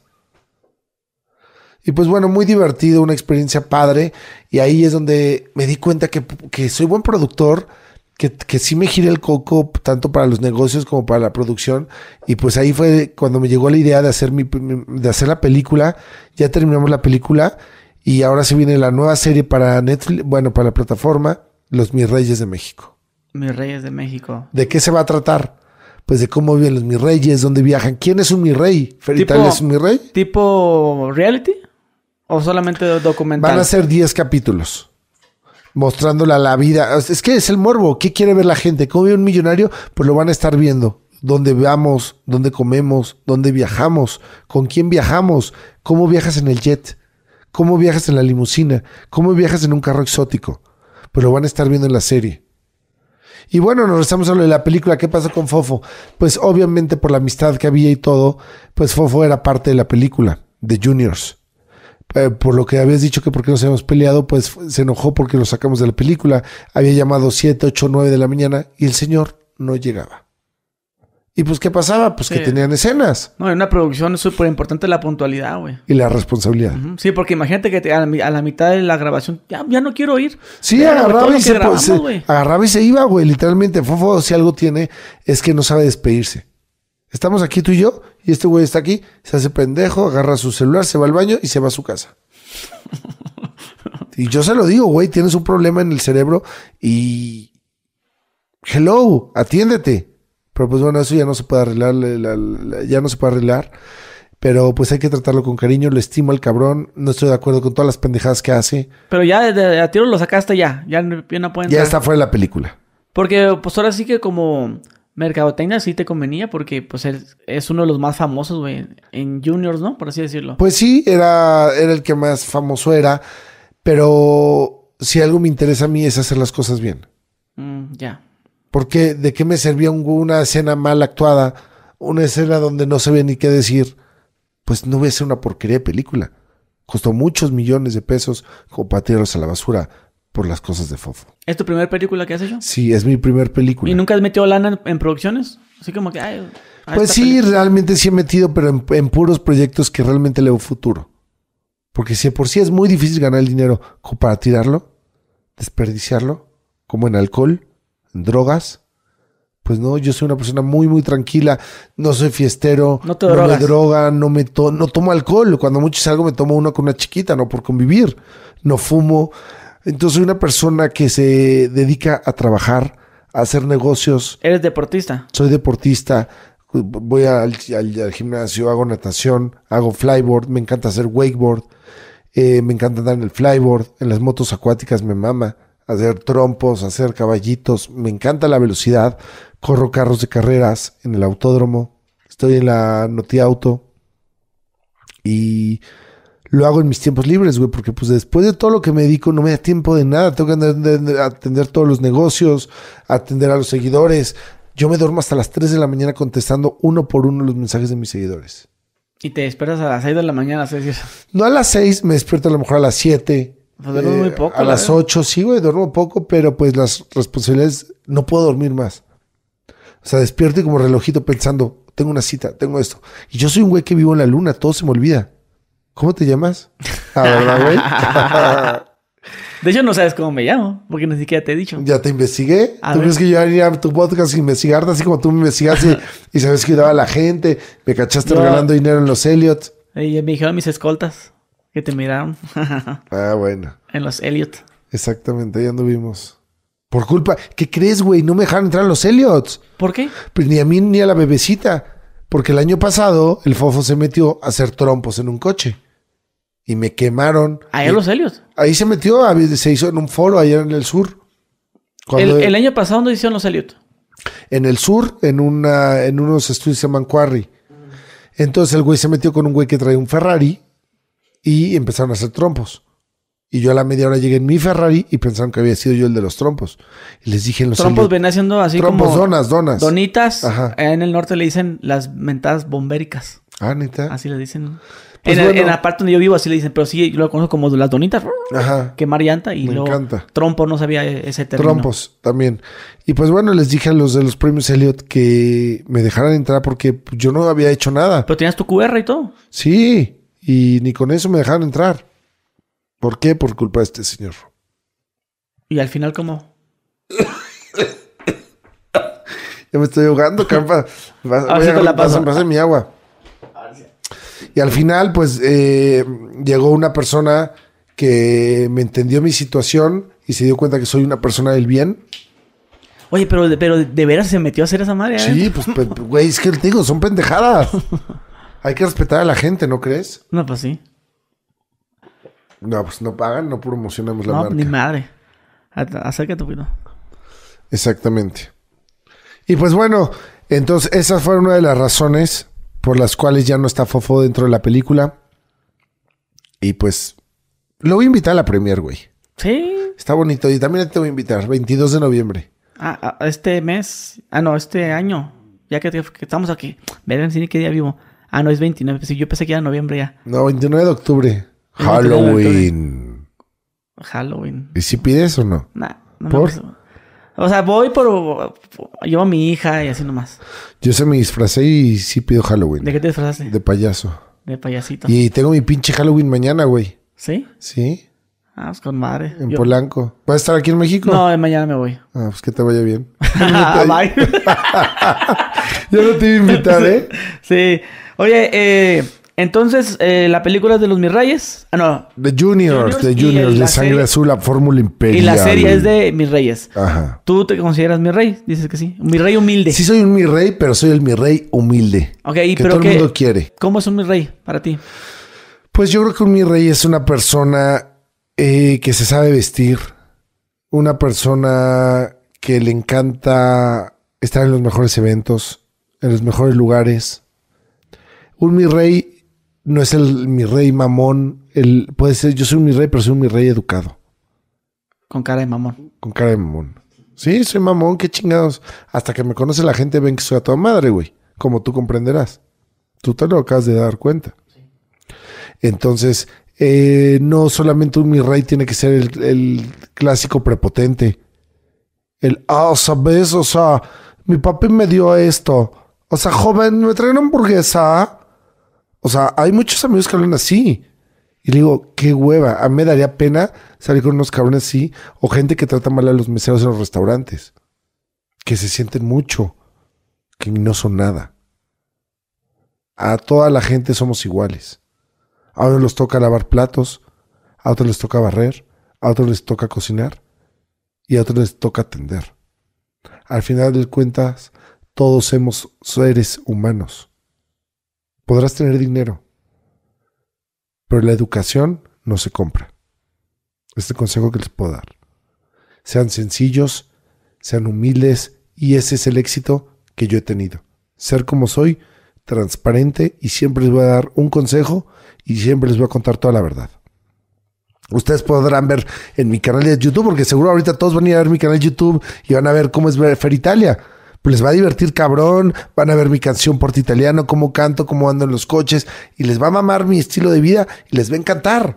A: Y pues bueno, muy divertido, una experiencia padre. Y ahí es donde me di cuenta que soy buen productor, que sí me giré el coco tanto para los negocios como para la producción. Y pues ahí fue cuando me llegó la idea de hacer la película. Ya terminamos la película y ahora se viene la nueva serie para Netflix, bueno, para la plataforma, Los Mis Reyes de México.
B: Mis Reyes de México.
A: ¿De qué se va a tratar? Pues de cómo viven los mis reyes, dónde viajan. ¿Quién es un mi rey? ¿Feritalia es un mi rey?
B: ¿Tipo reality? ¿O solamente documental?
A: Van a ser 10 capítulos. Mostrándola la vida. Es que es el morbo. ¿Qué quiere ver la gente? ¿Cómo vive un millonario? Pues lo van a estar viendo. ¿Dónde vamos? ¿Dónde comemos? ¿Dónde viajamos? ¿Con quién viajamos? ¿Cómo viajas en el jet? ¿Cómo viajas en la limusina? ¿Cómo viajas en un carro exótico? Pues lo van a estar viendo en la serie. Y bueno, nos regresamos a lo de la película. ¿Qué pasó con Fofo? Pues obviamente por la amistad que había y todo, pues Fofo era parte de la película, de Juniors. Por lo que habías dicho que por qué nos habíamos peleado, pues se enojó porque lo sacamos de la película. Había llamado 7, 8, 9 de la mañana y el señor no llegaba. ¿Y pues qué pasaba? Pues sí, que tenían escenas.
B: No, en una producción es súper importante la puntualidad, güey.
A: Y la responsabilidad.
B: Uh-huh. Sí, porque imagínate que a la mitad de la grabación ya no quiero ir.
A: Sí, agarraba y se iba, güey. Literalmente, Fofo, si algo tiene, es que no sabe despedirse. Estamos aquí tú y yo, y este güey está aquí, se hace pendejo, agarra su celular, se va al baño y se va a su casa. Y yo se lo digo, güey, tienes un problema en el cerebro y... Hello, atiéndete. Pero pues bueno, eso ya no se puede arreglar, ya no se puede arreglar. Pero pues hay que tratarlo con cariño, lo estimo al cabrón, no estoy de acuerdo con todas las pendejadas que hace.
B: Pero ya a tiro lo sacaste ya no pueden...
A: Ya está fuera de la película.
B: Porque pues ahora sí que como... mercadotecnia sí te convenía porque pues él es uno de los más famosos, güey, en Juniors, ¿no? Por así decirlo.
A: Pues sí, era el que más famoso era, pero si algo me interesa a mí es hacer las cosas bien.
B: Ya.
A: Porque ¿de qué me servía una escena mal actuada? Una escena donde no sabía ni qué decir. Pues no voy a hacer una porquería de película. Costó muchos millones de pesos como para tirarlos a la basura por las cosas de Fofo.
B: ¿Es tu primera película que has hecho?
A: Sí, es mi primer película.
B: ¿Y nunca has metido lana en producciones? Así como que...
A: pues sí, realmente sí he metido, pero en puros proyectos que realmente le veo futuro. Porque si de por sí es muy difícil ganar el dinero como para tirarlo, desperdiciarlo, como en alcohol, en drogas, pues no, yo soy una persona muy, muy tranquila, no soy fiestero,
B: no me
A: droga, no tomo alcohol, cuando mucho salgo me tomo uno con una chiquita, no por convivir, no fumo. Entonces soy una persona que se dedica a trabajar, a hacer negocios.
B: ¿Eres deportista?
A: Soy deportista. Voy al gimnasio, hago natación, hago flyboard, me encanta hacer wakeboard, me encanta andar en el flyboard, en las motos acuáticas me mama, hacer trompos, hacer caballitos, me encanta la velocidad, corro carros de carreras en el autódromo, estoy en la Noti Auto y lo hago en mis tiempos libres, güey, porque pues después de todo lo que me dedico no me da tiempo de nada, tengo que atender todos los negocios, atender a los seguidores. Yo me duermo hasta las 3 de la mañana contestando uno por uno los mensajes de mis seguidores.
B: Y te despiertas a las 6 de la mañana, ¿sí?
A: No a las 6, me despierto a lo mejor a las 7.
B: Pues duermes muy poco.
A: A las 8, sí, güey, duermo poco, pero pues las responsabilidades, no puedo dormir más. O sea, despierto y como relojito pensando, tengo una cita, tengo esto. Y yo soy un güey que vivo en la luna, todo se me olvida. ¿Cómo te llamas? ¿Verdad, güey?
B: De hecho, no sabes cómo me llamo, porque ni siquiera te he dicho.
A: Ya te investigué.
B: A
A: ¿Tú
B: ver.
A: crees que yo haría tu podcast investigarte así como tú me investigaste y sabes que ayudaba a la gente? Me cachaste regalando dinero en los Elliot.
B: Y me dijeron mis escoltas que te miraron
A: Ah, bueno.
B: en los Elliot.
A: Exactamente, ahí anduvimos. Por culpa... ¿Qué crees, güey? No me dejaron entrar a los Elliots.
B: ¿Por qué?
A: Pues ni a mí ni a la bebecita. Porque el año pasado el fofo se metió a hacer trompos en un coche. Y me quemaron.
B: Ahí en los Elliot.
A: Ahí se metió, se hizo en un foro allá en el sur.
B: El año pasado, ¿dónde hicieron los Elliot?
A: En el sur, en unos estudios que se llaman Quarry. Entonces el güey se metió con un güey que traía un Ferrari y empezaron a hacer trompos. Y yo a la media hora llegué en mi Ferrari y pensaron que había sido yo el de los trompos. Y les dije en los
B: Trompos ven haciendo así
A: trompos,
B: como...
A: donas.
B: Donitas.
A: Ajá.
B: En el norte le dicen las mentadas bombéricas.
A: Ah, ¿neta?
B: Así le dicen.
A: Pues
B: en la parte donde yo vivo así le dicen. Pero sí, yo lo conozco como las donitas.
A: Ajá.
B: Quemar llanta. Y
A: Me
B: luego
A: encanta.
B: trompo, no sabía ese término.
A: Trompos también. Y pues bueno, les dije a los de los premios Elliot que me dejaran entrar porque yo no había hecho nada.
B: Pero tenías tu QR y todo.
A: Sí, y ni con eso me dejaron entrar. ¿Por qué? Por culpa de este señor.
B: Y al final, ¿cómo?
A: Ya me estoy ahogando, campa. Pasa mi agua. Y al final, pues, llegó una persona que me entendió mi situación y se dio cuenta que soy una persona del bien.
B: Oye, pero de veras se metió a hacer esa madre.
A: Sí, pues, güey, es que te digo, son pendejadas. Hay que respetar a la gente, ¿no crees?
B: No, pues sí.
A: No, pues no pagan, no promocionamos la
B: No,
A: marca.
B: ni madre. Acércate un poquito.
A: Exactamente. Y pues bueno, entonces esas fueron una de las razones por las cuales ya no está Fofo dentro de la película. Y pues lo voy a invitar a la premier, güey.
B: Sí.
A: Está bonito. Y también te voy a invitar, 22 de noviembre.
B: Este mes. No, este año. Ya que estamos aquí. Verán si qué día vivo. No, es 29. Sí, yo pensé que era noviembre ya.
A: No, 29 de octubre.
B: El
A: Halloween.
B: Halloween.
A: ¿Y si pides o no?
B: Nah, no
A: ¿Por?
B: me pasa. O sea, voy por... Llevo a mi hija y así nomás.
A: Yo se me disfracé y sí pido Halloween.
B: ¿De qué te disfrazaste?
A: De payaso.
B: De payasito.
A: Y tengo mi pinche Halloween mañana, güey.
B: ¿Sí?
A: Sí,
B: Pues con madre.
A: en Polanco. ¿Vas a estar aquí en México?
B: No, mañana me voy.
A: Pues que te vaya bien.
B: Bye.
A: Yo no te iba a invitar, ¿eh?
B: Sí. Oye, entonces, la película es de los Mis Reyes. No.
A: The Juniors, de Sangre Azul, la Fórmula Imperial.
B: Y la serie es de Mis Reyes.
A: Ajá.
B: ¿Tú te consideras mi rey? Dices que sí. Mi rey humilde.
A: Sí soy un mi rey, pero soy el mi rey humilde.
B: Ok,
A: que
B: pero
A: todo el mundo quiere.
B: ¿Cómo es un mi rey para ti?
A: Pues yo creo que un mi rey es una persona que se sabe vestir. Una persona que le encanta estar en los mejores eventos, en los mejores lugares. Un mi rey no es el mi rey mamón. Puede ser, yo soy un mi rey, pero soy un mi rey educado.
B: Con cara de mamón.
A: Con cara de mamón. Sí, soy mamón, qué chingados. Hasta que me conoce la gente ven que soy a toda madre, güey. Como tú comprenderás. Tú te lo acabas de dar cuenta. Sí. Entonces, no solamente un mi rey tiene que ser el clásico prepotente. ¿Sabes? O sea, mi papi me dio esto. O sea, joven, me trae una hamburguesa. O sea, hay muchos amigos que hablan así. Y le digo, qué hueva. A mí me daría pena salir con unos cabrones así. O gente que trata mal a los meseros en los restaurantes. Que se sienten mucho. Que no son nada. A toda la gente somos iguales. A unos les toca lavar platos. A otros les toca barrer. A otros les toca cocinar. Y a otros les toca atender. Al final de cuentas, Todos somos seres humanos. Podrás tener dinero, pero la educación no se compra. Este consejo que les puedo dar. Sean sencillos, sean humildes, y ese es el éxito que yo he tenido. Ser como soy, transparente, y siempre les voy a dar un consejo y siempre les voy a contar toda la verdad. Ustedes podrán ver en mi canal de YouTube, porque seguro ahorita todos van a ir a ver mi canal de YouTube y van a ver cómo es Fer Italia. Pues les va a divertir cabrón, van a ver mi canción Porte Italiano, cómo canto, cómo ando en los coches, y les va a mamar mi estilo de vida y les va a encantar.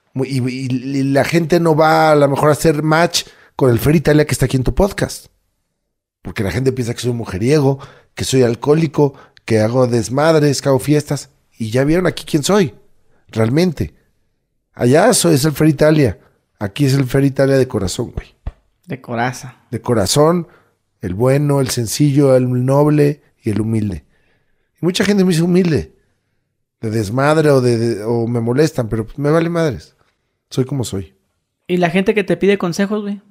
A: Y la gente no va a lo mejor a hacer match con el Fer Italia que está aquí en tu podcast. Porque la gente piensa que soy mujeriego, que soy alcohólico, que hago desmadres, que hago fiestas. Y ya vieron aquí quién soy, realmente. Allá eso es el Fer Italia. Aquí es el Fer Italia de corazón, güey.
B: De coraza.
A: De corazón, el bueno, el sencillo, el noble y el humilde. Y mucha gente me dice humilde. De desmadre o me molestan, pero me vale madres. Soy como soy.
B: ¿Y la gente que te pide consejos, güey?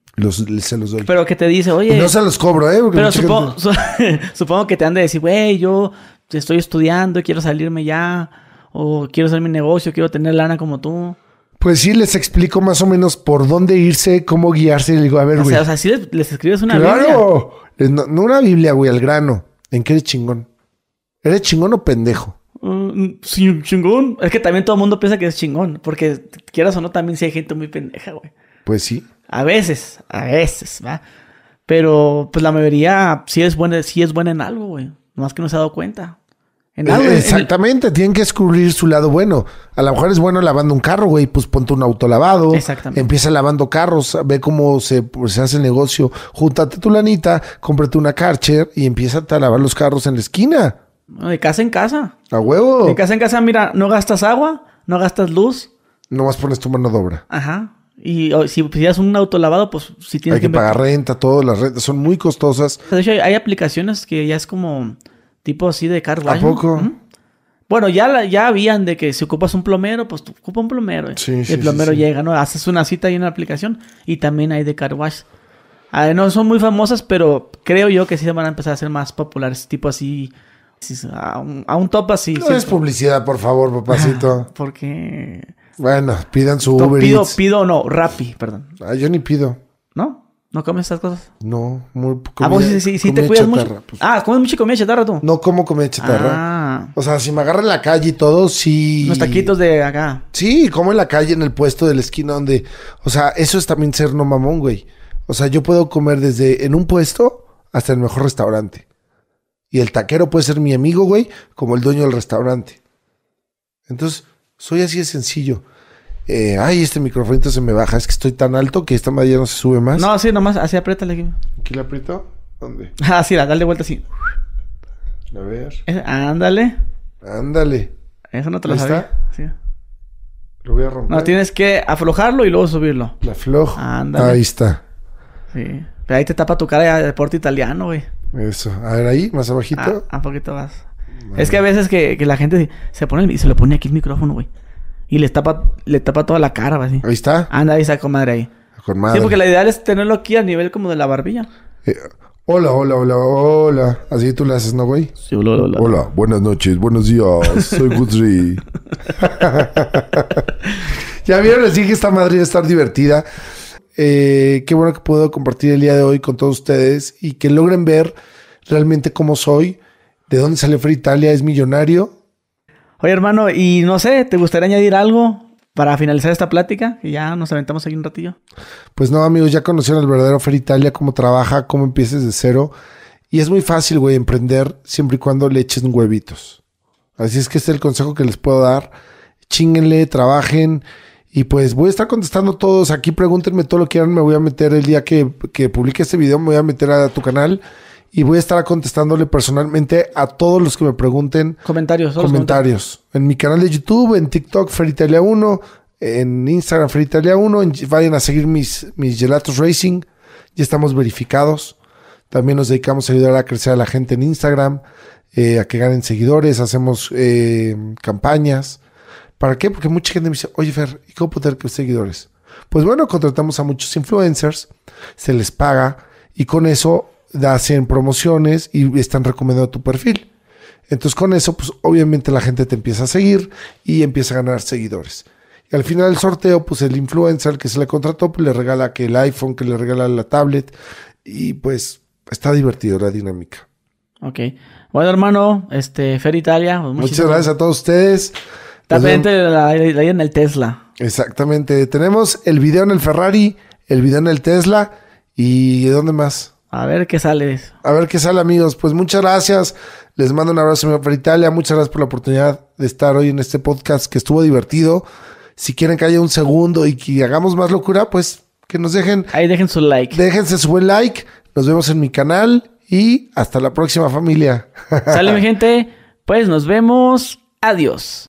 A: Se los doy.
B: Pero que te dice, oye...
A: Y no se los cobro, ¿eh?
B: Pero supongo que te han de decir, güey, yo estoy estudiando, quiero salirme ya... O quiero hacer mi negocio, quiero tener lana como tú.
A: Pues sí, les explico más o menos por dónde irse, cómo guiarse. Y les digo, a ver, güey.
B: O sea, sí les escribes una Biblia.
A: ¡Claro! No una Biblia, güey, al grano. ¿En qué eres chingón? ¿Eres chingón o pendejo?
B: Sí, chingón. Es que también todo el mundo piensa que es chingón. Porque quieras o no, también sí hay gente muy pendeja, güey.
A: Pues sí.
B: A veces, ¿va? Pero, pues la mayoría sí es buena en algo, güey. Nomás que no se ha dado cuenta.
A: Exactamente, tienen que descubrir su lado bueno. A lo mejor es bueno lavando un carro, güey, pues ponte un autolavado.
B: Exactamente.
A: Empieza lavando carros, ve cómo se hace el negocio. Júntate tu lanita, cómprate una Karcher y empieza a lavar los carros en la esquina.
B: De casa en casa.
A: A huevo.
B: De casa en casa, mira, no gastas agua, no gastas luz.
A: Nomás pones tu mano de obra.
B: Ajá. Y si pidas un autolavado, pues si tienes
A: hay que pagar renta, todas las rentas son muy costosas.
B: De hecho, hay aplicaciones que ya es como... Tipo así de car wash.
A: ¿A poco?
B: ¿Mm? Bueno, ya habían de que si ocupas un plomero, pues tú ocupas un plomero.
A: Sí,
B: el plomero llega, ¿no? Haces una cita ahí en la aplicación y también hay de car wash. No son muy famosas, pero creo yo que sí van a empezar a ser más populares. Tipo así, a un top así.
A: No es publicidad, por favor, papacito.
B: Porque...
A: Bueno, pidan su Uber Eats.
B: Pido no, Rappi, perdón.
A: Yo ni pido.
B: ¿No? ¿No comes esas cosas?
A: No, muy
B: vos sí te cuidas chatarra, mucho. Pues. ¿Comes mucha comida chatarra tú?
A: No como comida chatarra. O sea, si me agarran en la calle y todo, sí.
B: Los taquitos de acá.
A: Sí, como en la calle, en el puesto de la esquina donde... O sea, eso es también ser no mamón, güey. O sea, yo puedo comer desde en un puesto hasta el mejor restaurante. Y el taquero puede ser mi amigo, güey, como el dueño del restaurante. Entonces, soy así de sencillo. Este microfonito se me baja. Es que estoy tan alto que esta madre ya no se sube más.
B: No, sí, nomás así apriétale aquí.
A: ¿Aquí le aprieto? ¿Dónde?
B: Sí, dale vuelta así.
A: A ver.
B: Ándale. Eso no te lo sabía. Sí.
A: Lo voy a romper.
B: No, tienes que aflojarlo y luego subirlo.
A: La aflojo.
B: Ándale.
A: Ahí está.
B: Sí. Pero ahí te tapa tu cara de deporte italiano, güey.
A: Eso. A ver ahí, más abajito.
B: Un poquito más. Bueno. Es que a veces que la gente se pone y se le pone aquí el micrófono, güey. Y le tapa toda la cara, así.
A: Ahí está.
B: Anda, ahí está con madre ahí.
A: Con madre.
B: Sí, porque la idea es tenerlo aquí a nivel como de la barbilla.
A: Hola. Así tú le haces, ¿no, güey?
B: Sí, hola.
A: Hola, buenas noches, buenos días. Soy Guthrie. Ya vieron, les dije que esta madre iba a estar divertida. Qué bueno que puedo compartir el día de hoy con todos ustedes y que logren ver realmente cómo soy, de dónde sale Fer Italia, es millonario.
B: Oye, hermano, y no sé, ¿te gustaría añadir algo para finalizar esta plática? Que ya nos aventamos aquí un ratillo.
A: Pues no, amigos, ya conocieron al verdadero Fer Italia, cómo trabaja, cómo empiezas de cero. Y es muy fácil, güey, emprender siempre y cuando le echen huevitos. Así es que este es el consejo que les puedo dar. Chínguenle, trabajen. Y pues voy a estar contestando todos. Aquí pregúntenme todo lo que quieran. Me voy a meter el día que publique este video. Me voy a meter a tu canal. Y voy a estar contestándole personalmente a todos los que me pregunten. Comentarios. En mi canal de YouTube, en TikTok, Fer Italia 1. En Instagram, Fer Italia 1. Vayan a seguir mis Gelatos Racing. Ya estamos verificados. También nos dedicamos a ayudar a crecer a la gente en Instagram. A que ganen seguidores. Hacemos campañas. ¿Para qué? Porque mucha gente me dice, oye, Fer, ¿y cómo poder crecer seguidores? Pues bueno, contratamos a muchos influencers. Se les paga. Y con eso hacen promociones y están recomendando tu perfil. Entonces con eso, pues obviamente la gente te empieza a seguir y empieza a ganar seguidores. Y al final del sorteo, pues el influencer que se le contrató, pues le regala que el iPhone, que le regala la tablet. Y pues está divertido la dinámica.
B: Ok. Bueno, hermano, Fer Italia. Pues
A: muchas gracias a todos ustedes.
B: Está pendiente de la en el Tesla.
A: Exactamente. Tenemos el video en el Ferrari, el video en el Tesla. ¿Y dónde más?
B: A ver qué sale.
A: A ver qué sale, amigos. Pues muchas gracias. Les mando un abrazo, amigo Fer Italia. Muchas gracias por la oportunidad de estar hoy en este podcast que estuvo divertido. Si quieren que haya un segundo y que hagamos más locura, pues que nos dejen.
B: Ahí dejen su like.
A: Déjense su buen like. Nos vemos en mi canal y hasta la próxima, familia.
B: Sale, mi gente. Pues nos vemos. Adiós.